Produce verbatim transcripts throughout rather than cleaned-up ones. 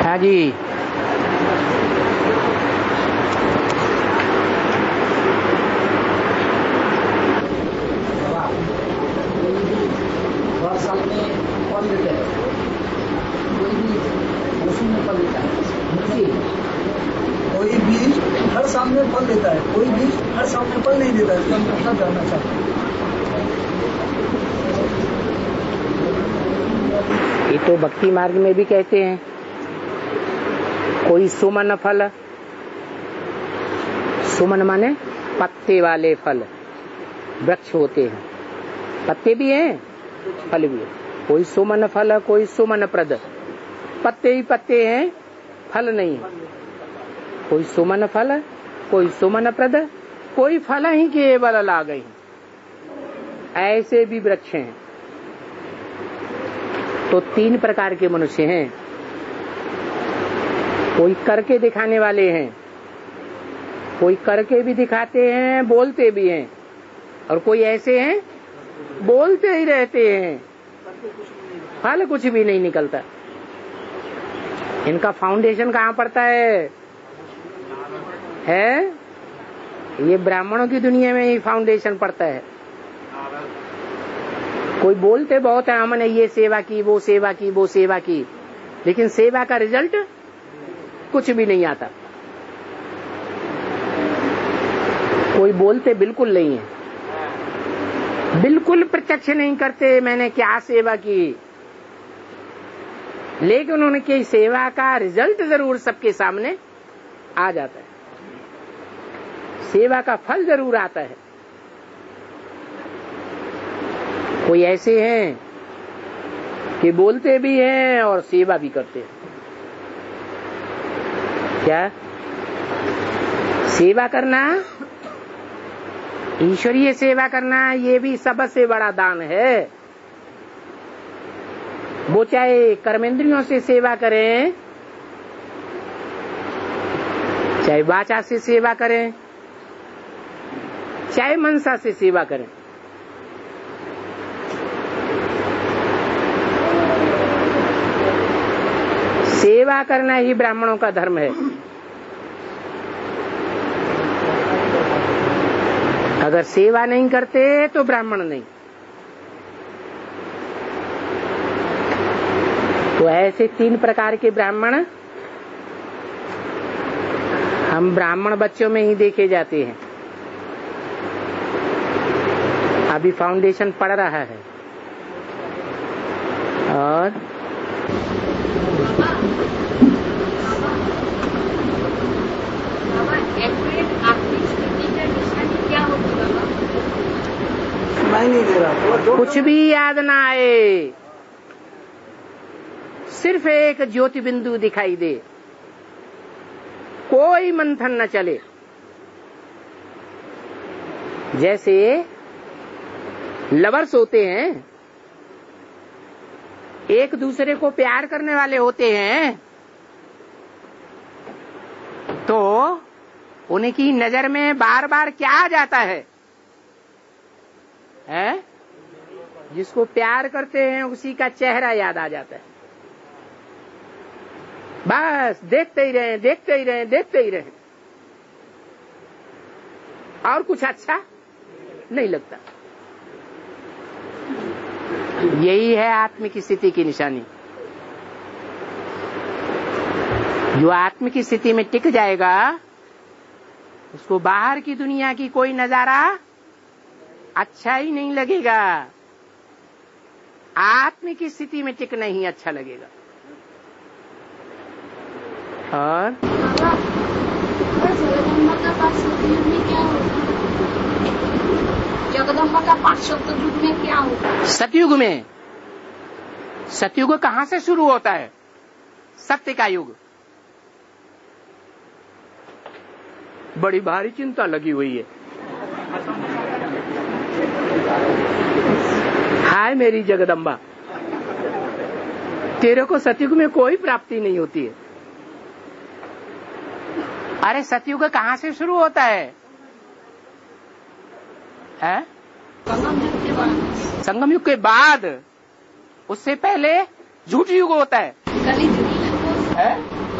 हाँ जी। हर साल में फल देता है, कोई भी मौसम में फल देता है। कोई बीज हर साल में फल देता है, कोई बीज हर साल में फल नहीं देता है। इसका मतलब जानना चाहता हूँ। ये तो भक्ति मार्ग में भी कहते हैं, कोई सुमन फल, सुमन माने पत्ते वाले फल, वृक्ष होते हैं, पत्ते भी हैं फल भी है। कोई सुमन फल, कोई सुमन प्रद, पत्ते ही पत्ते हैं, फल नहीं है। कोई सुमन फल, कोई सुमन प्रद, कोई फल ही केवल ला गई। ऐसे भी वृक्ष हैं। तो तीन प्रकार के मनुष्य हैं। कोई करके दिखाने वाले हैं, कोई करके भी दिखाते हैं, बोलते भी हैं, और कोई ऐसे हैं बोलते ही रहते हैं, फल कुछ भी नहीं निकलता। इनका फाउंडेशन कहाँ पड़ता है? है ये ब्राह्मणों की दुनिया में ही फाउंडेशन पड़ता है। कोई बोलते बहुत है, हमने ये सेवा की, वो सेवा की, वो सेवा की, लेकिन सेवा का रिजल्ट कुछ भी नहीं आता। कोई बोलते बिल्कुल नहीं है, बिल्कुल प्रत्यक्ष नहीं करते मैंने क्या सेवा की, लेकिन उनकी सेवा का रिजल्ट जरूर सबके सामने आ जाता है, सेवा का फल जरूर आता है। कोई ऐसे हैं कि बोलते भी हैं और सेवा भी करते हैं। क्या सेवा करना, ईश्वरीय सेवा करना, ये भी सबसे बड़ा दान है। वो चाहे कर्मेंद्रियों से सेवा करें, चाहे वाचा से सेवा करें, चाहे मनसा से सेवा करें, सेवा करना ही ब्राह्मणों का धर्म है। अगर सेवा नहीं करते तो ब्राह्मण नहीं। तो ऐसे तीन प्रकार के ब्राह्मण हम ब्राह्मण बच्चों में ही देखे जाते हैं। अभी फाउंडेशन पड़ रहा है और मैं नहीं दे रहा, कुछ भी याद ना आए, सिर्फ एक ज्योति बिंदु दिखाई दे, कोई मंथन न चले। जैसे लवर्स होते हैं, एक दूसरे को प्यार करने वाले होते हैं, तो उनकी नजर में बार बार क्या आ जाता है? है? जिसको प्यार करते हैं उसी का चेहरा याद आ जाता है। बस देखते ही रहे, देखते ही रहे, देखते ही रहे, और कुछ अच्छा नहीं लगता। यही है आत्मिक स्थिति की निशानी। जो आत्मिक स्थिति में टिक जाएगा, उसको बाहर की दुनिया की कोई नजारा अच्छा ही नहीं लगेगा। आत्मिक स्थिति में टिकना ही अच्छा लगेगा। और जगदम्बा का पाठ सतयुग में क्या होगा? जगदम्बा का पाठ सतयुग में क्या होगा? सतयुग में, सतयुग कहाँ से शुरू होता है? सत्य का युग। बड़ी भारी चिंता लगी हुई है। हाय मेरी जगदम्बा, तेरे को सतयुग में कोई प्राप्ति नहीं होती है। अरे सतयुग कहाँ से शुरू होता है? है? संगम युग के बाद। उससे पहले झूठ युग होता है। कलियुग है?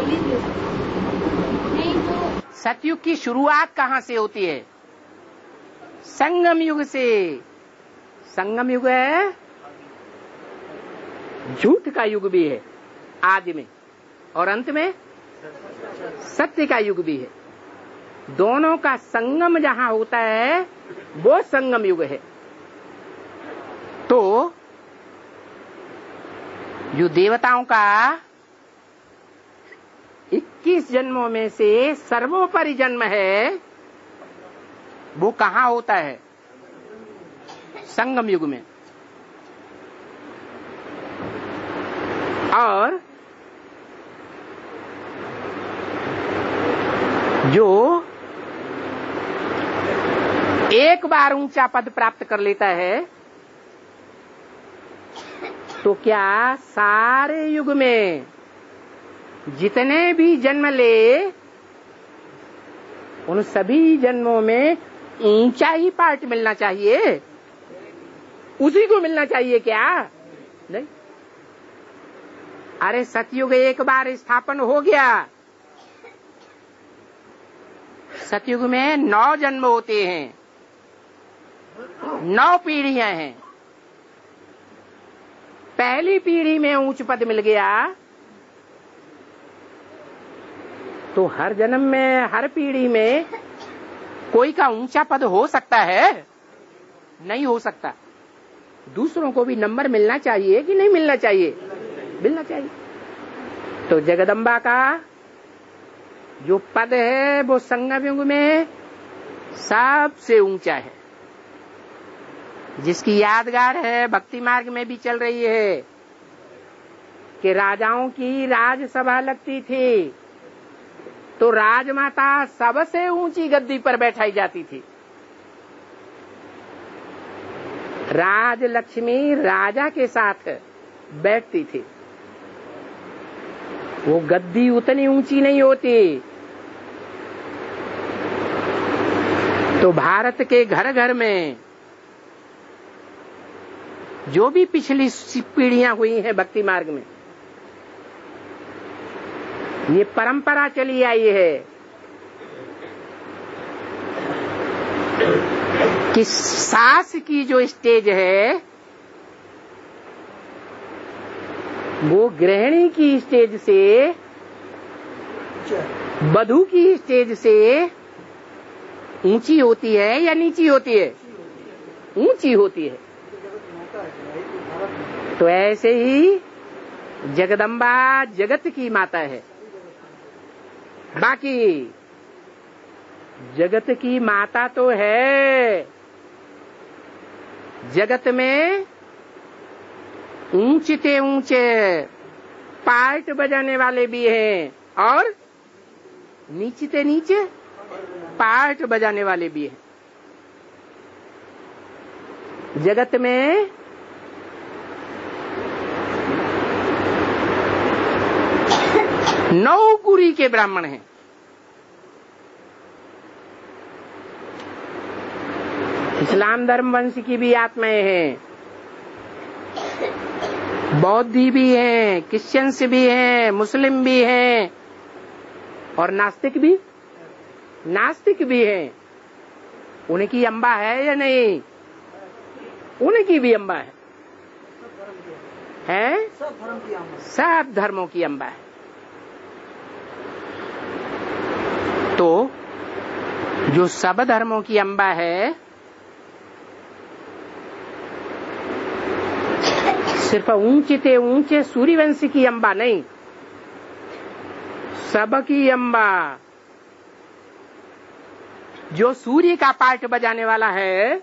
नहीं तो सतयुग की शुरुआत कहाँ से होती है? संगम युग से। संगम युग है, झूठ का युग भी है आदि में, और अंत में सत्य का युग भी है। दोनों का संगम जहां होता है वो संगम युग है। तो जो देवताओं का इक्कीस जन्मों में से सर्वोपरि जन्म है वो कहाँ होता है? संगम युग में। और जो एक बार ऊंचा पद प्राप्त कर लेता है तो क्या सारे युग में जितने भी जन्म ले उन सभी जन्मों में ऊंचा ही पार्ट मिलना चाहिए, उसी को मिलना चाहिए क्या? नहीं। अरे सतयुग एक बार स्थापन हो गया। सतयुग में नौ जन्म होते हैं, नौ पीढ़ियां हैं। पहली पीढ़ी में ऊंच पद मिल गया तो हर जन्म में, हर पीढ़ी में कोई का ऊंचा पद हो सकता है? नहीं हो सकता। दूसरों को भी नंबर मिलना चाहिए कि नहीं मिलना चाहिए? मिलना चाहिए। तो जगदम्बा का जो पद है वो संगम युग में सबसे ऊंचा है, जिसकी यादगार है भक्ति मार्ग में भी चल रही है कि राजाओं की राजसभा लगती थी तो राजमाता सबसे ऊंची गद्दी पर बैठाई जाती थी। राजलक्ष्मी राजा के साथ बैठती थी। वो गद्दी उतनी ऊंची नहीं होती। तो भारत के घर घर में जो भी पिछली पीढ़ियां हुई हैं भक्ति मार्ग में, ये परंपरा चली आई है कि सास की जो स्टेज है वो गृहिणी की स्टेज से, वधू की स्टेज से ऊंची होती है या नीची होती है? ऊंची होती है। तो ऐसे ही जगदम्बा जगत की माता है। बाकी जगत की माता तो है, जगत में ऊंचे ऊंचे पार्ट बजाने वाले भी हैं और नीचे नीचे पार्ट बजाने वाले भी हैं। जगत में नौ कुरी के ब्राह्मण हैं। इस्लाम धर्म वंश की भी आत्माएं हैं, बौद्धी भी हैं, क्रिश्चियंस भी हैं, मुस्लिम भी हैं और नास्तिक भी नास्तिक भी हैं। उनकी अम्बा है या नहीं? उनकी भी अम्बा है, है? सब धर्मों की अम्बा है। तो जो सब धर्मों की अम्बा है सिर्फ ऊंचे ते ऊंचे सूर्यवंशी की अम्बा नहीं, सबकी अम्बा। जो सूर्य का पार्ट बजाने वाला है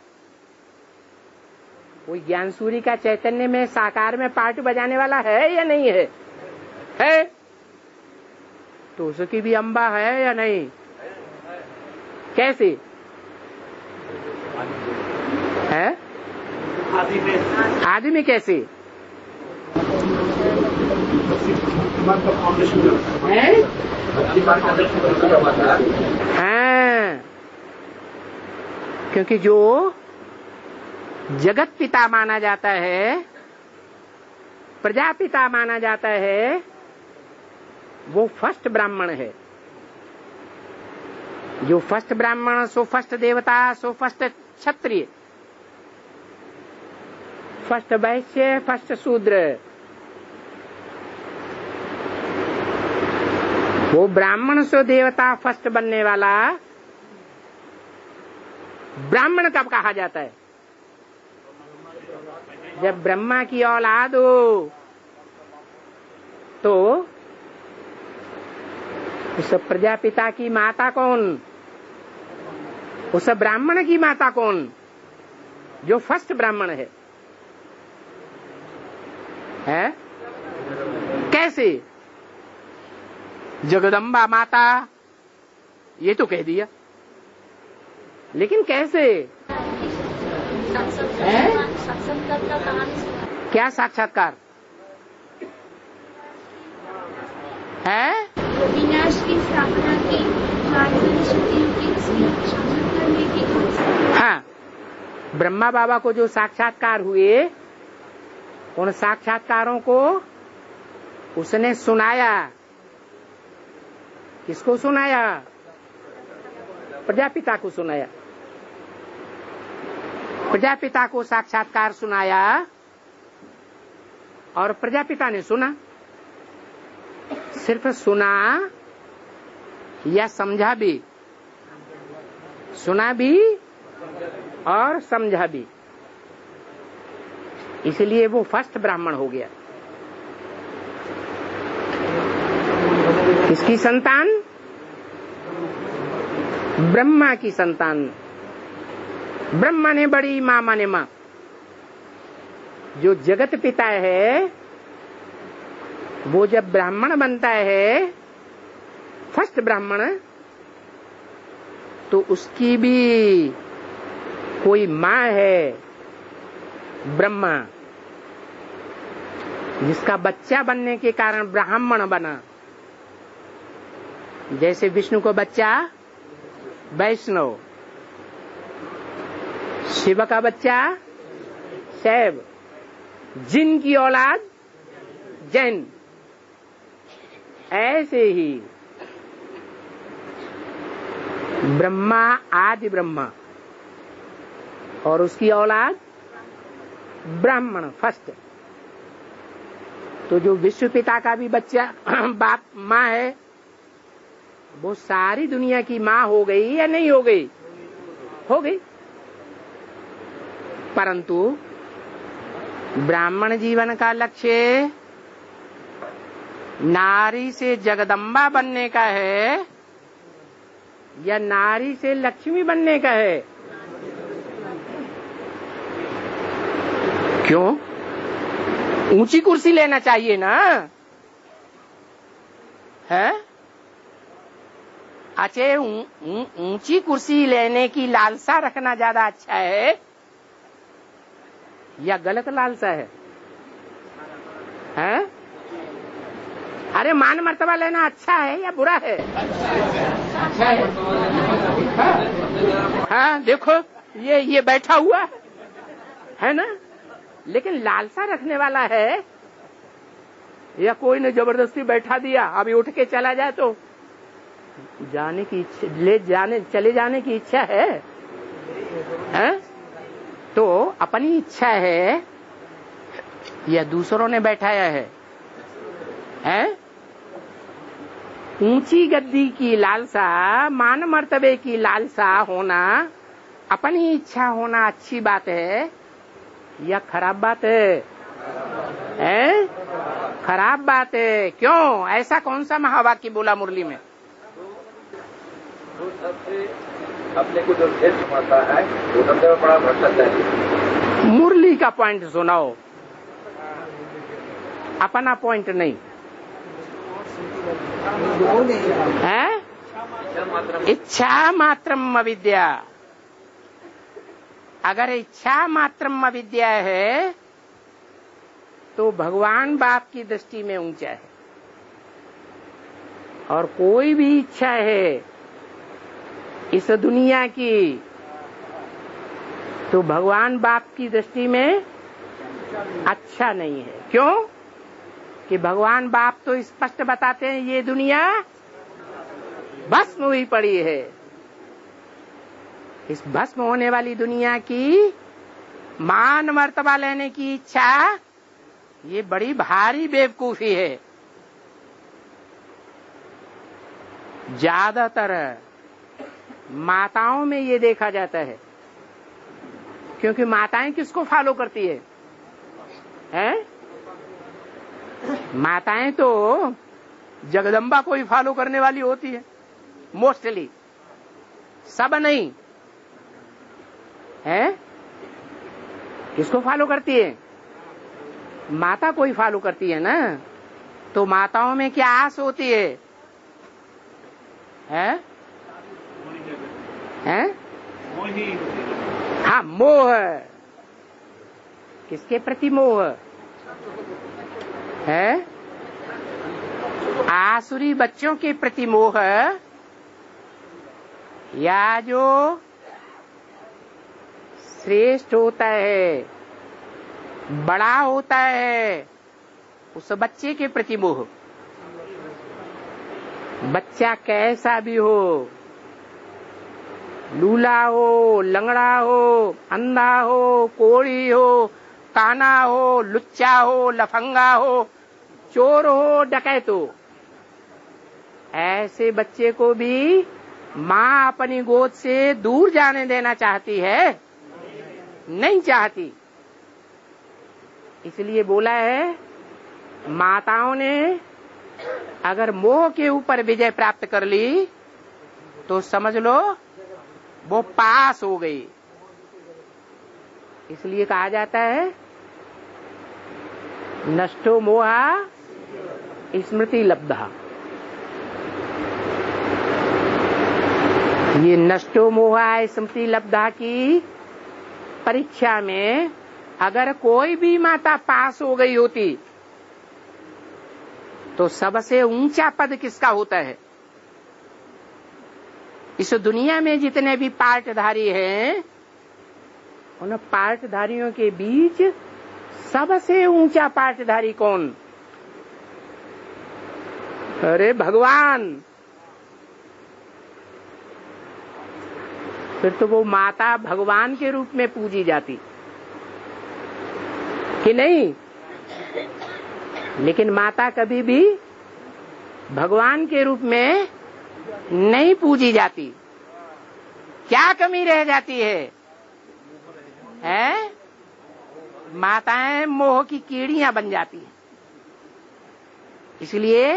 वो ज्ञान सूर्य का चैतन्य में साकार में पार्ट बजाने वाला है या नहीं है? है। तो उसकी भी अम्बा है या नहीं? कैसे है? आदि में आदि में कैसे है? हाँ, क्योंकि जो जगत पिता माना जाता है, प्रजापिता माना जाता है, वो फर्स्ट ब्राह्मण है। जो फर्स्ट ब्राह्मण सो फर्स्ट देवता सो फर्स्ट क्षत्रिय, फर्स्ट वैश्य फर्स्ट शूद्र। वो ब्राह्मण सो देवता फर्स्ट बनने वाला ब्राह्मण कब कहा जाता है? जब ब्रह्मा की औलाद हो। तो उस प्रजापिता की माता कौन? उस ब्राह्मण की माता कौन? जो फर्स्ट ब्राह्मण है। है कैसे? जगदम्बा माता, ये तो कह दिया, लेकिन कैसे? साक्षात्कार का कहानी सुना। क्या साक्षात्कार है? विनाश की स्थापना की, हाँ, ब्रह्मा बाबा को जो साक्षात्कार हुए, उन साक्षात्कारों को उसने सुनाया। किसको सुनाया? प्रजापिता को सुनाया। प्रजापिता को साक्षात्कार सुनाया और प्रजापिता ने सुना। सिर्फ सुना या समझा भी? सुना भी और समझा भी। इसलिए वो फर्स्ट ब्राह्मण हो गया। किसकी संतान? ब्रह्मा की संतान। ब्रह्मा ने बड़ी, माँ माने माँ। जो जगत पिता है वो जब ब्राह्मण बनता है, फर्स्ट ब्राह्मण, तो उसकी भी कोई माँ है, ब्रह्मा, जिसका बच्चा बनने के कारण ब्राह्मण बना। जैसे विष्णु को बच्चा वैष्णव, शिव का बच्चा शैव, जिन की औलाद जैन। ऐसे ही ब्रह्मा आदि ब्रह्मा और उसकी औलाद ब्राह्मण फर्स्ट। तो जो विश्व पिता का भी बच्चा बाप माँ है, वो सारी दुनिया की माँ हो गई या नहीं हो गई? हो गई। परंतु ब्राह्मण जीवन का लक्ष्य नारी से जगदम्बा बनने का है या नारी से लक्ष्मी बनने का है? क्यों? ऊंची कुर्सी लेना चाहिए ना, है? अच्छे, ऊंची कुर्सी लेने की लालसा रखना ज्यादा अच्छा है या गलत लालसा है? हैं? अरे मान मर्तबा लेना अच्छा है या बुरा है? अच्छा है। हाँ, देखो ये ये बैठा हुआ है ना, लेकिन लालसा रखने वाला है या कोई ने जबरदस्ती बैठा दिया, अभी उठ के चला जाए तो जाने की इच्छा, ले जाने चले जाने की इच्छा है, हैं? तो अपनी इच्छा है या दूसरों ने बैठाया है? हैं? ऊंची गद्दी की लालसा, मान मर्तबे की लालसा होना, अपनी इच्छा होना अच्छी बात है या खराब बात है? हैं? खराब बात है। क्यों? ऐसा कौन सा महावाक्य बोला मुरली में? अपने को जो खेल समझता है वो सबसे बड़ा भ्रष्टाचार है। मुरली का पॉइंट सुनाओ, अपना पॉइंट नहीं है। इच्छा मात्रम अविद्या। अगर इच्छा मात्रम अविद्या है तो भगवान बाप की दृष्टि में ऊंचा है, और कोई भी इच्छा है इस दुनिया की तो भगवान बाप की दृष्टि में अच्छा नहीं है। क्यों? कि भगवान बाप तो स्पष्ट बताते हैं ये दुनिया भस्म हुई पड़ी है। इस भस्म होने वाली दुनिया की मान मर्तबा लेने की इच्छा ये बड़ी भारी बेवकूफी है। ज्यादातर माताओं में ये देखा जाता है, क्योंकि माताएं किसको फॉलो करती है, हैं? माताएं तो जगदम्बा को ही फॉलो करने वाली होती है मोस्टली, सब नहीं है। किसको फॉलो करती है? माता को ही फॉलो करती है ना। तो माताओं में क्या आस होती है, है? हैं? हाँ, मोह। किसके प्रति मोह है? आसुरी बच्चों के प्रति मोह, या जो श्रेष्ठ होता है, बड़ा होता है, उस बच्चे के प्रति मोह। बच्चा कैसा भी हो, लूला हो, लंगड़ा हो, अंधा हो, कोढ़ी हो, काना हो, लुच्चा हो, लफंगा हो, चोर हो, डकैत हो, ऐसे बच्चे को भी माँ अपनी गोद से दूर जाने देना चाहती है? नहीं चाहती। इसलिए बोला है, माताओं ने अगर मोह के ऊपर विजय प्राप्त कर ली तो समझ लो वो पास हो गई। इसलिए कहा जाता है नष्टो मोहा स्मृति लब्धा। ये नष्टो मोहा स्मृति लब्धा की परीक्षा में अगर कोई भी माता पास हो गई होती तो सबसे ऊंचा पद किसका होता है? इस दुनिया में जितने भी पार्टधारी हैं, उन पार्टधारियों के बीच सबसे ऊंचा पार्टधारी कौन? अरे भगवान। फिर तो वो माता भगवान के रूप में पूजी जाती कि नहीं? लेकिन माता कभी भी भगवान के रूप में नहीं पूजी जाती। क्या कमी रह जाती है, है? माताएं मोह की कीड़ियां बन जाती हैं। इसलिए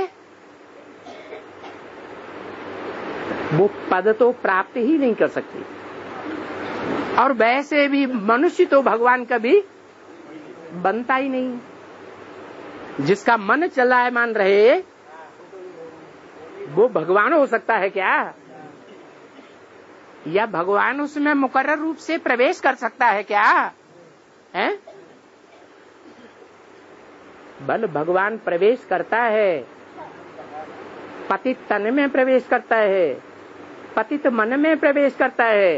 वो पद तो प्राप्त ही नहीं कर सकती। और वैसे भी मनुष्य तो भगवान कभी बनता ही नहीं। जिसका मन चलायमान रहे वो भगवान हो सकता है क्या? या भगवान उसमें मुकर्रर रूप से प्रवेश कर सकता है क्या? है? बल भगवान प्रवेश करता है, पतित तन में प्रवेश करता है, पतित मन में प्रवेश करता है,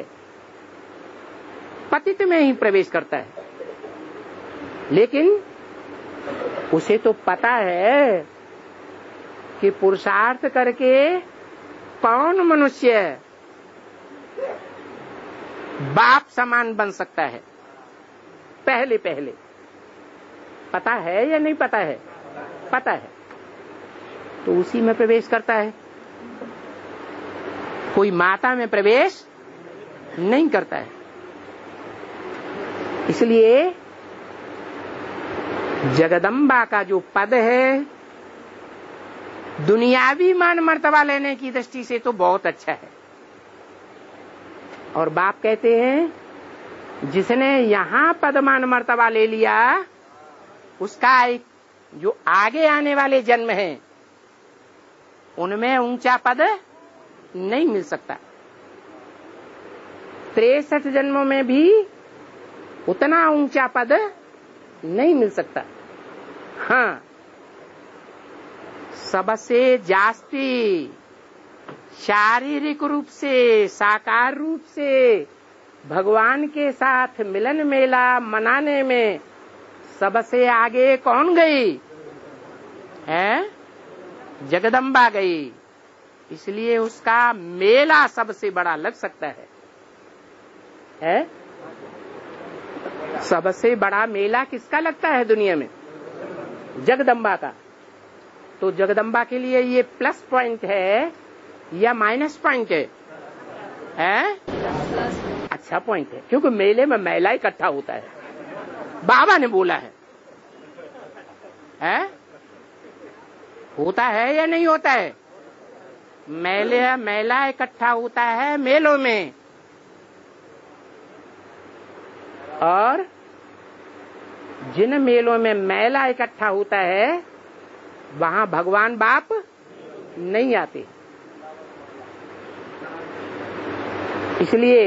पतित में ही प्रवेश करता है। लेकिन उसे तो पता है कि पुरुषार्थ करके कौन मनुष्य बाप समान बन सकता है। पहले पहले पता है या नहीं पता है? पता है, तो उसी में प्रवेश करता है। कोई माता में प्रवेश नहीं करता है। इसलिए जगदम्बा का जो पद है, दुनियावी मान मर्तबा लेने की दृष्टि से तो बहुत अच्छा है। और बाप कहते हैं जिसने यहाँ पद मान मर्तबा ले लिया, उसका एक जो आगे आने वाले जन्म हैं उनमें ऊंचा पद नहीं मिल सकता। तिरसठ जन्मों में भी उतना ऊंचा पद नहीं मिल सकता। हाँ, सबसे जास्ती शारीरिक रूप से, साकार रूप से भगवान के साथ मिलन मेला मनाने में सबसे आगे कौन गई? है जगदम्बा गई, इसलिए उसका मेला सबसे बड़ा लग सकता है, है? सबसे बड़ा मेला किसका लगता है दुनिया में? जगदम्बा का। तो जगदम्बा के लिए ये प्लस पॉइंट है या माइनस पॉइंट है? है अच्छा पॉइंट है, क्योंकि मेले में मेला इकट्ठा होता है, बाबा ने बोला है, है? होता है या नहीं होता है? मेले मेला इकट्ठा होता है मेलों में, और जिन मेलों में मेला इकट्ठा होता है वहां भगवान बाप नहीं आते। इसलिए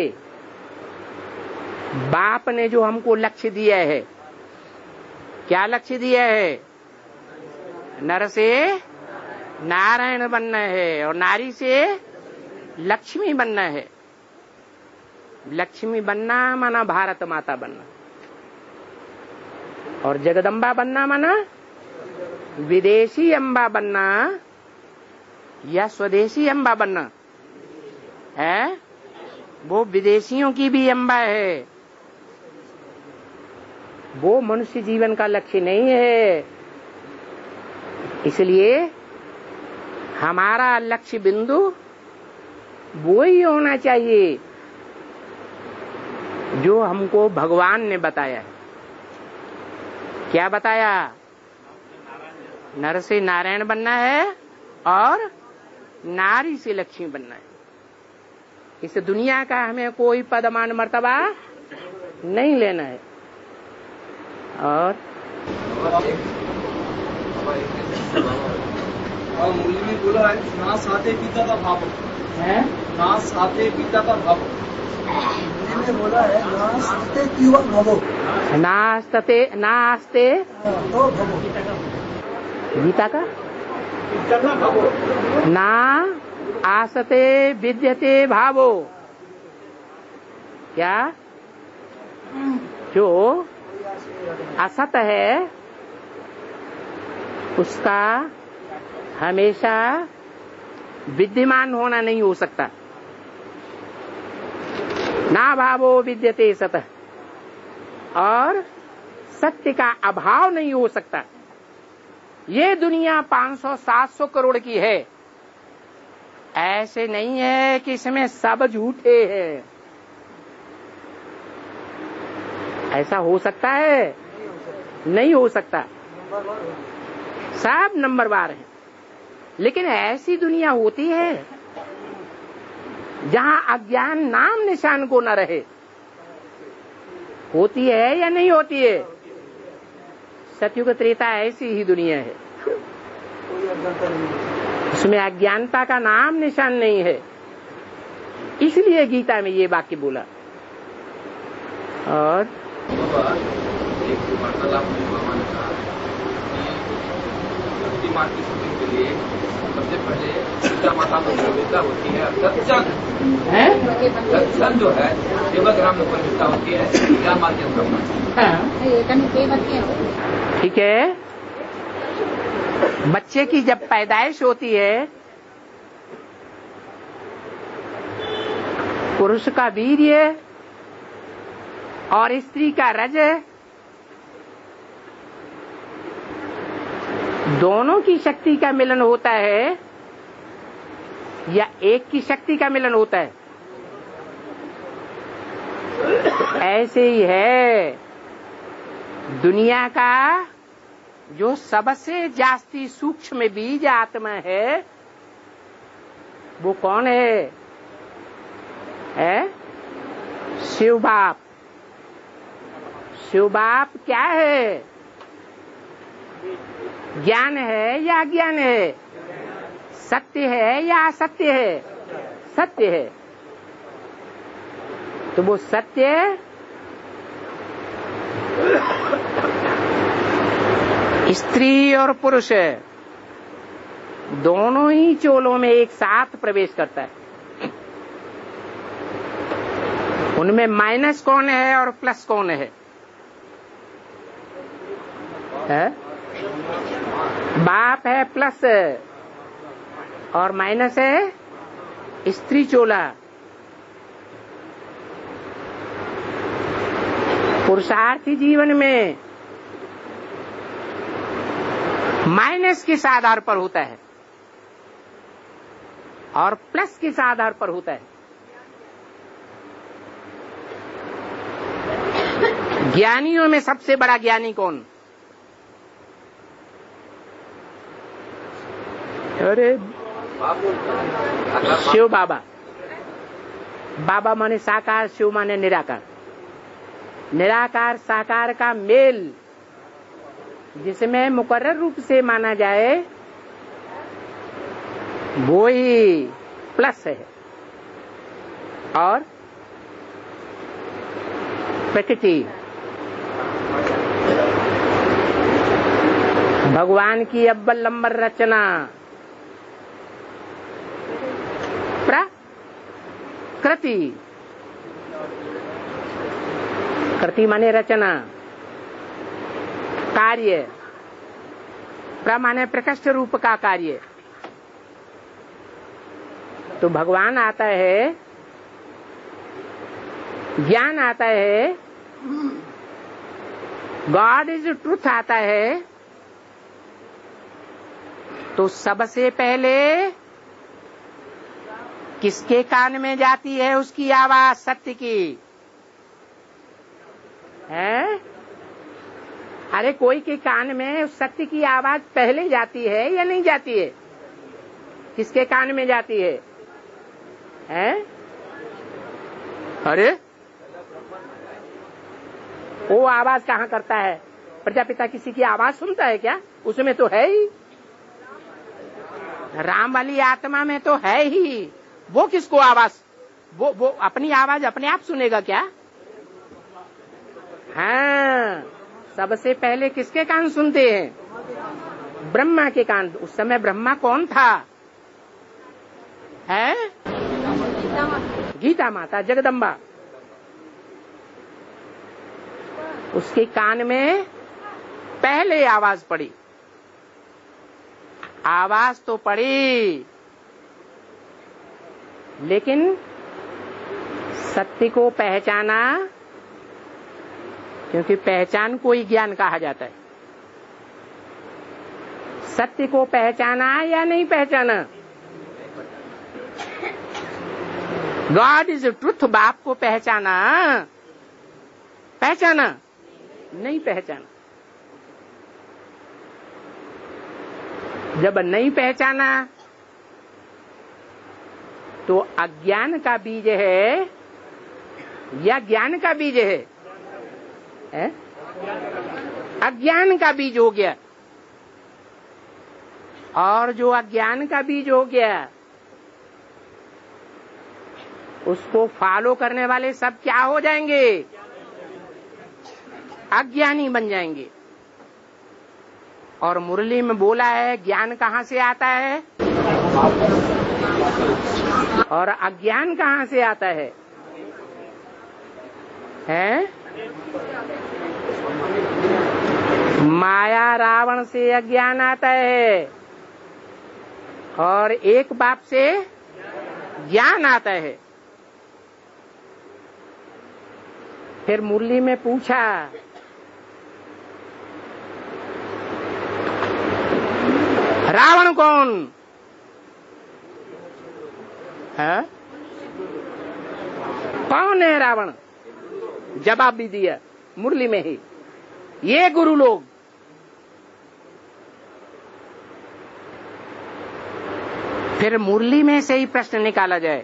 बाप ने जो हमको लक्ष्य दिया है, क्या लक्ष्य दिया है? नर से नारायण बनना है और नारी से लक्ष्मी बनना है। लक्ष्मी बनना माना भारत माता बनना, और जगदम्बा बनना माना विदेशी अम्बा बनना या स्वदेशी अम्बा बनना है। वो विदेशियों की भी अम्बा है, वो मनुष्य जीवन का लक्ष्य नहीं है। इसलिए हमारा लक्ष्य बिंदु वो ही होना चाहिए जो हमको भगवान ने बताया है। क्या बताया? नर से नारायण बनना है और नारी से लक्ष्मी बनना है। इस दुनिया का हमें कोई पद मान मर्तबा नहीं लेना है। और मूल्य में बोला है ना साथे पिता का भाव है, ना साथे पिता का भाव। मूल्य में बोला है ना साथे पीवा भवो, नास्ते नास्ते तो भवो गीता का ना आसते विद्यते भावो। क्या? जो असत है उसका हमेशा विद्यमान होना नहीं हो सकता। ना भावो विद्यते सतः, और सत्य का अभाव नहीं हो सकता। ये दुनिया पाँच सौ सात सौ करोड़ की है, ऐसे नहीं है कि इसमें सब झूठे हैं। ऐसा हो सकता है? नहीं हो सकता, सब नंबरवार है। लेकिन ऐसी दुनिया होती है जहां अज्ञान नाम निशान को न रहे। होती है या नहीं होती है? सतयुग त्रेता ऐसी ही दुनिया है, उसमें अज्ञानता का नाम निशान नहीं है। इसलिए गीता में ये वाक्य बोला। और एक वार्तालाप में मामा ने कहा कि माँ की शूटिंग के लिए सबसे पहले सीता माता को प्रतिष्ठा होती है। सत्संग सत्संग जो है सेवाग्राम में प्रतिष्ठा होती है, क्या माध्यम करना। ठीक है, बच्चे की जब पैदाइश होती है, पुरुष का वीर्य और स्त्री का रज, दोनों की शक्ति का मिलन होता है या एक की शक्ति का मिलन होता है? ऐसे ही है दुनिया का जो सबसे जास्ती सूक्ष्म बीज आत्मा है, वो कौन है? है शिव बाप। शिव बाप क्या है? ज्ञान है या अज्ञान है? सत्य है या असत्य है? सत्य है। तो वो सत्य स्त्री और पुरुष दोनों ही चोलों में एक साथ प्रवेश करता है। उनमें माइनस कौन है और प्लस कौन है? है? बाप है प्लस और माइनस है स्त्री चोला। पुरुषार्थी जीवन में माइनस किस आधार पर होता है और प्लस किस आधार पर होता है? ज्ञानियों में सबसे बड़ा ज्ञानी कौन? अरे शिव बाबा। बाबा माने साकार, शिव माने निराकार। निराकार साकार का मेल जिसमें मुकर्रर रूप से माना जाए वो ही प्लस है और प्रकृति भगवान की अव्वल नंबर रचना प्रकृति। कृति माने रचना, कार्य, प्र माने प्रकृष्ट रूप का कार्य। तो भगवान आता है, ज्ञान आता है, गॉड इज ट्रूथ आता है। तो सबसे पहले किसके कान में जाती है उसकी आवाज? सत्य की है? अरे कोई के कान में उस सत्य की आवाज पहले जाती है या नहीं जाती है? किसके कान में जाती है? हैं? अरे वो आवाज कहाँ करता है? प्रजापिता किसी की आवाज सुनता है क्या? उसमें तो है ही, राम वाली आत्मा में तो है ही। वो किसको आवाज, वो वो अपनी आवाज अपने आप सुनेगा क्या? हाँ, सबसे पहले किसके कान सुनते हैं? ब्रह्मा के कान। उस समय ब्रह्मा कौन था? है गीता माता जगदम्बा। उसके कान में पहले आवाज पड़ी। आवाज तो पड़ी लेकिन सत्य को पहचाना, क्योंकि पहचान को ही ज्ञान कहा जाता है। सत्य को पहचाना या नहीं पहचाना? गॉड इज ट्रुथ, बाप को पहचाना, पहचाना नहीं पहचाना। जब नहीं पहचाना तो अज्ञान का बीज है या ज्ञान का बीज है? है? अज्ञान का बीज हो गया। और जो अज्ञान का बीज हो गया उसको फॉलो करने वाले सब क्या हो जाएंगे? अज्ञानी बन जाएंगे। और मुरली में बोला है ज्ञान कहाँ से आता है और अज्ञान कहाँ से आता है? हैं? माया रावण से अज्ञान आता है और एक बाप से ज्ञान आता है। फिर मुरली में पूछा रावण कौन है? कौन है रावण? जवाब भी दिया मुरली में ही, ये गुरु लोग। फिर मुरली में से ही प्रश्न निकाला जाए,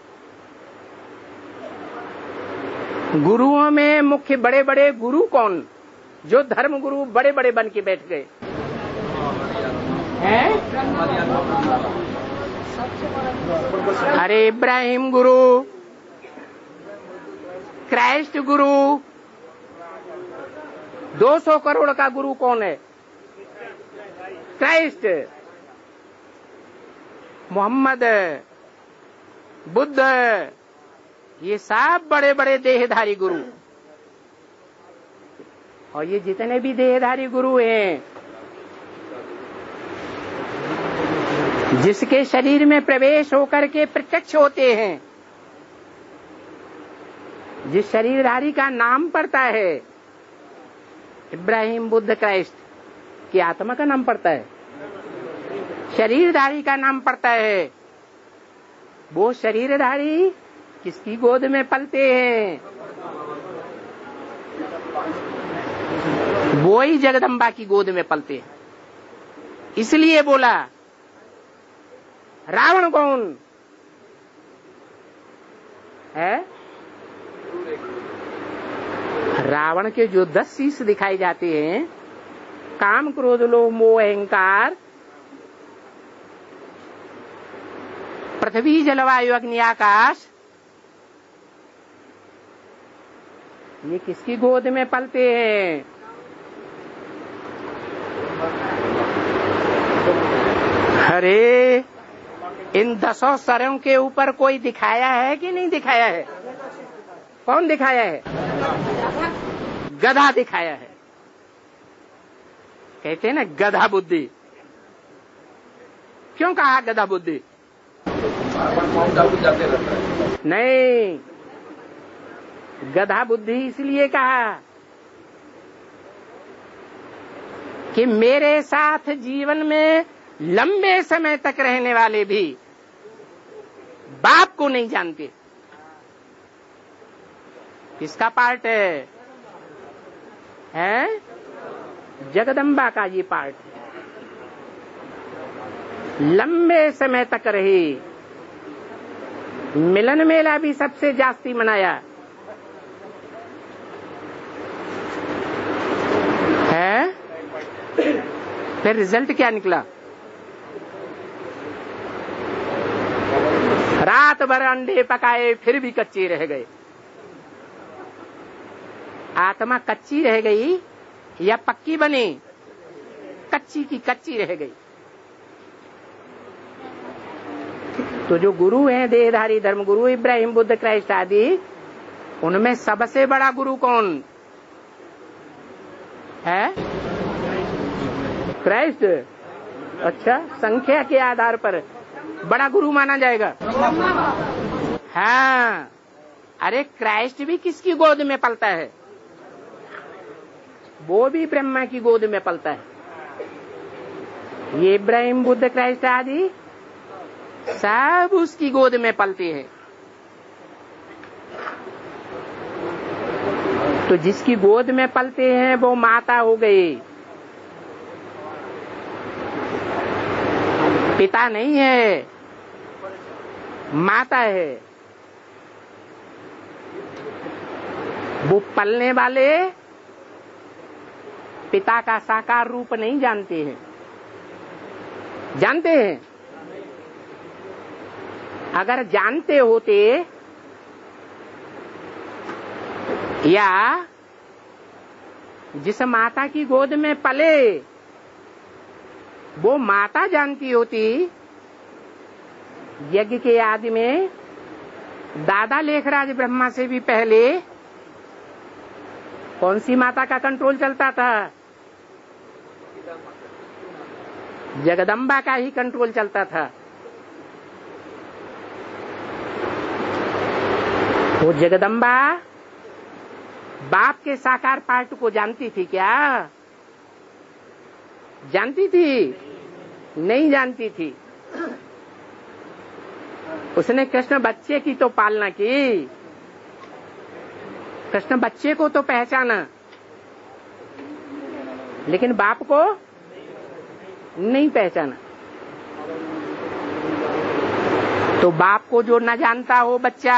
गुरुओं में मुख्य बड़े बड़े गुरु कौन, जो धर्म गुरु बड़े बड़े बन के बैठ गए हैं? अरे इब्राहिम गुरु, क्राइस्ट गुरु, दो सौ करोड़ का गुरु कौन है? क्राइस्ट, मोहम्मद, बुद्ध, ये सब बड़े बड़े देहधारी गुरु। और ये जितने भी देहधारी गुरु हैं जिसके शरीर में प्रवेश होकर के प्रत्यक्ष होते हैं, जिस शरीरधारी का नाम पड़ता है, इब्राहिम, बुद्ध, क्राइस्ट की आत्मा का नाम पड़ता है, शरीरधारी का नाम पड़ता है, वो शरीरधारी किसकी गोद में पलते हैं? वो ही जगदम्बा की गोद में पलते हैं। इसलिए बोला रावण कौन है? रावण के जो दस शीश दिखाई जाते हैं, काम, क्रोध, लोभ, मोह, अहंकार, पृथ्वी, जलवायु, अग्नि, आकाश, ये किसकी गोद में पलते हैं? अरे इन दसों सरों के ऊपर कोई दिखाया है कि नहीं दिखाया है? कौन दिखाया है? गधा दिखाया है। कहते हैं ना गधा बुद्धि। क्यों कहा गधा बुद्धि? नहीं, गधा बुद्धि इसलिए कहा कि मेरे साथ जीवन में लंबे समय तक रहने वाले भी बाप को नहीं जानते। किसका पार्ट है? है जगदम्बा का ये पार्ट है। लंबे समय तक रही, मिलन मेला भी सबसे जास्ती मनाया है। फिर रिजल्ट क्या निकला? रात भर अंडे पकाए फिर भी कच्चे रह गए। आत्मा कच्ची रह गई या पक्की बनी? कच्ची की कच्ची रह गई। तो जो गुरु हैं, देहधारी धर्म गुरु, इब्राहिम, बुद्ध, क्राइस्ट आदि, उनमें सबसे बड़ा गुरु कौन है? क्राइस्ट। अच्छा, संख्या के आधार पर बड़ा गुरु माना जाएगा। हाँ, अरे क्राइस्ट भी किसकी गोद में पलता है? वो भी ब्रह्मा की गोद में पलता है। ये इब्राहिम, बुद्ध, क्राइस्ट आदि सब उसकी गोद में पलते हैं। तो जिसकी गोद में पलते हैं वो माता हो गई, पिता नहीं है, माता है। वो पलने वाले पिता का साकार रूप नहीं जानते हैं। जानते हैं? अगर जानते होते या जिस माता की गोद में पले वो माता जानती होती, यज्ञ के आदि में दादा लेखराज ब्रह्मा से भी पहले कौन सी माता का कंट्रोल चलता था? जगदम्बा का ही कंट्रोल चलता था। वो जगदम्बा बाप के साकार पार्ट को जानती थी क्या? जानती थी? नहीं जानती थी। उसने कृष्ण बच्चे की तो पालना की, कृष्ण बच्चे को तो पहचाना, लेकिन बाप को नहीं पहचाना। तो बाप को जो न जानता हो बच्चा,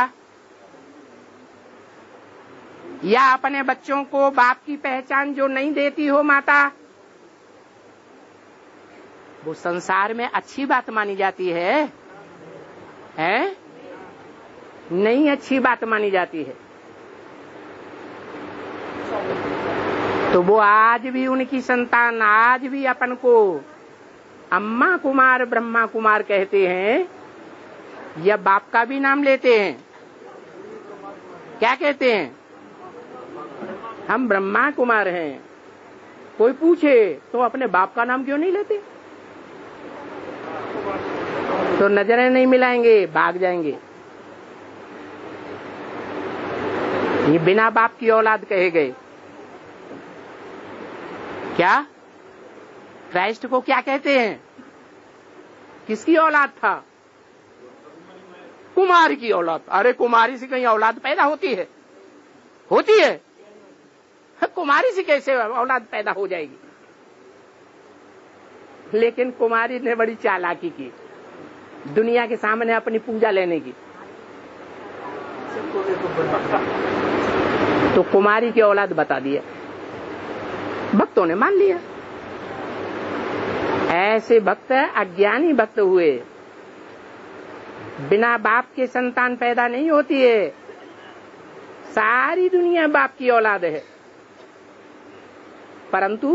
या अपने बच्चों को बाप की पहचान जो नहीं देती हो माता, वो संसार में अच्छी बात मानी जाती है, है? नहीं अच्छी बात मानी जाती है। तो वो आज भी उनकी संतान आज भी अपन को अम्मा कुमार, ब्रह्मा कुमार कहते हैं, या बाप का भी नाम लेते हैं। क्या कहते हैं? हम ब्रह्मा कुमार हैं। कोई पूछे तो अपने बाप का नाम क्यों नहीं लेते? तो नजरें नहीं मिलाएंगे, भाग जाएंगे। ये बिना बाप की औलाद कहे गए। क्या क्राइस्ट को क्या कहते हैं? किसकी औलाद था? कुमारी की औलाद। अरे कुमारी से कहीं औलाद पैदा होती है? होती है? कुमारी से कैसे औलाद पैदा हो जाएगी? लेकिन कुमारी ने बड़ी चालाकी की, दुनिया के सामने अपनी पूजा लेने की। तो कुमारी की औलाद बता दिया, भक्तों ने मान लिया। ऐसे भक्त अज्ञानी भक्त हुए। बिना बाप के संतान पैदा नहीं होती है। सारी दुनिया बाप की औलाद है, परंतु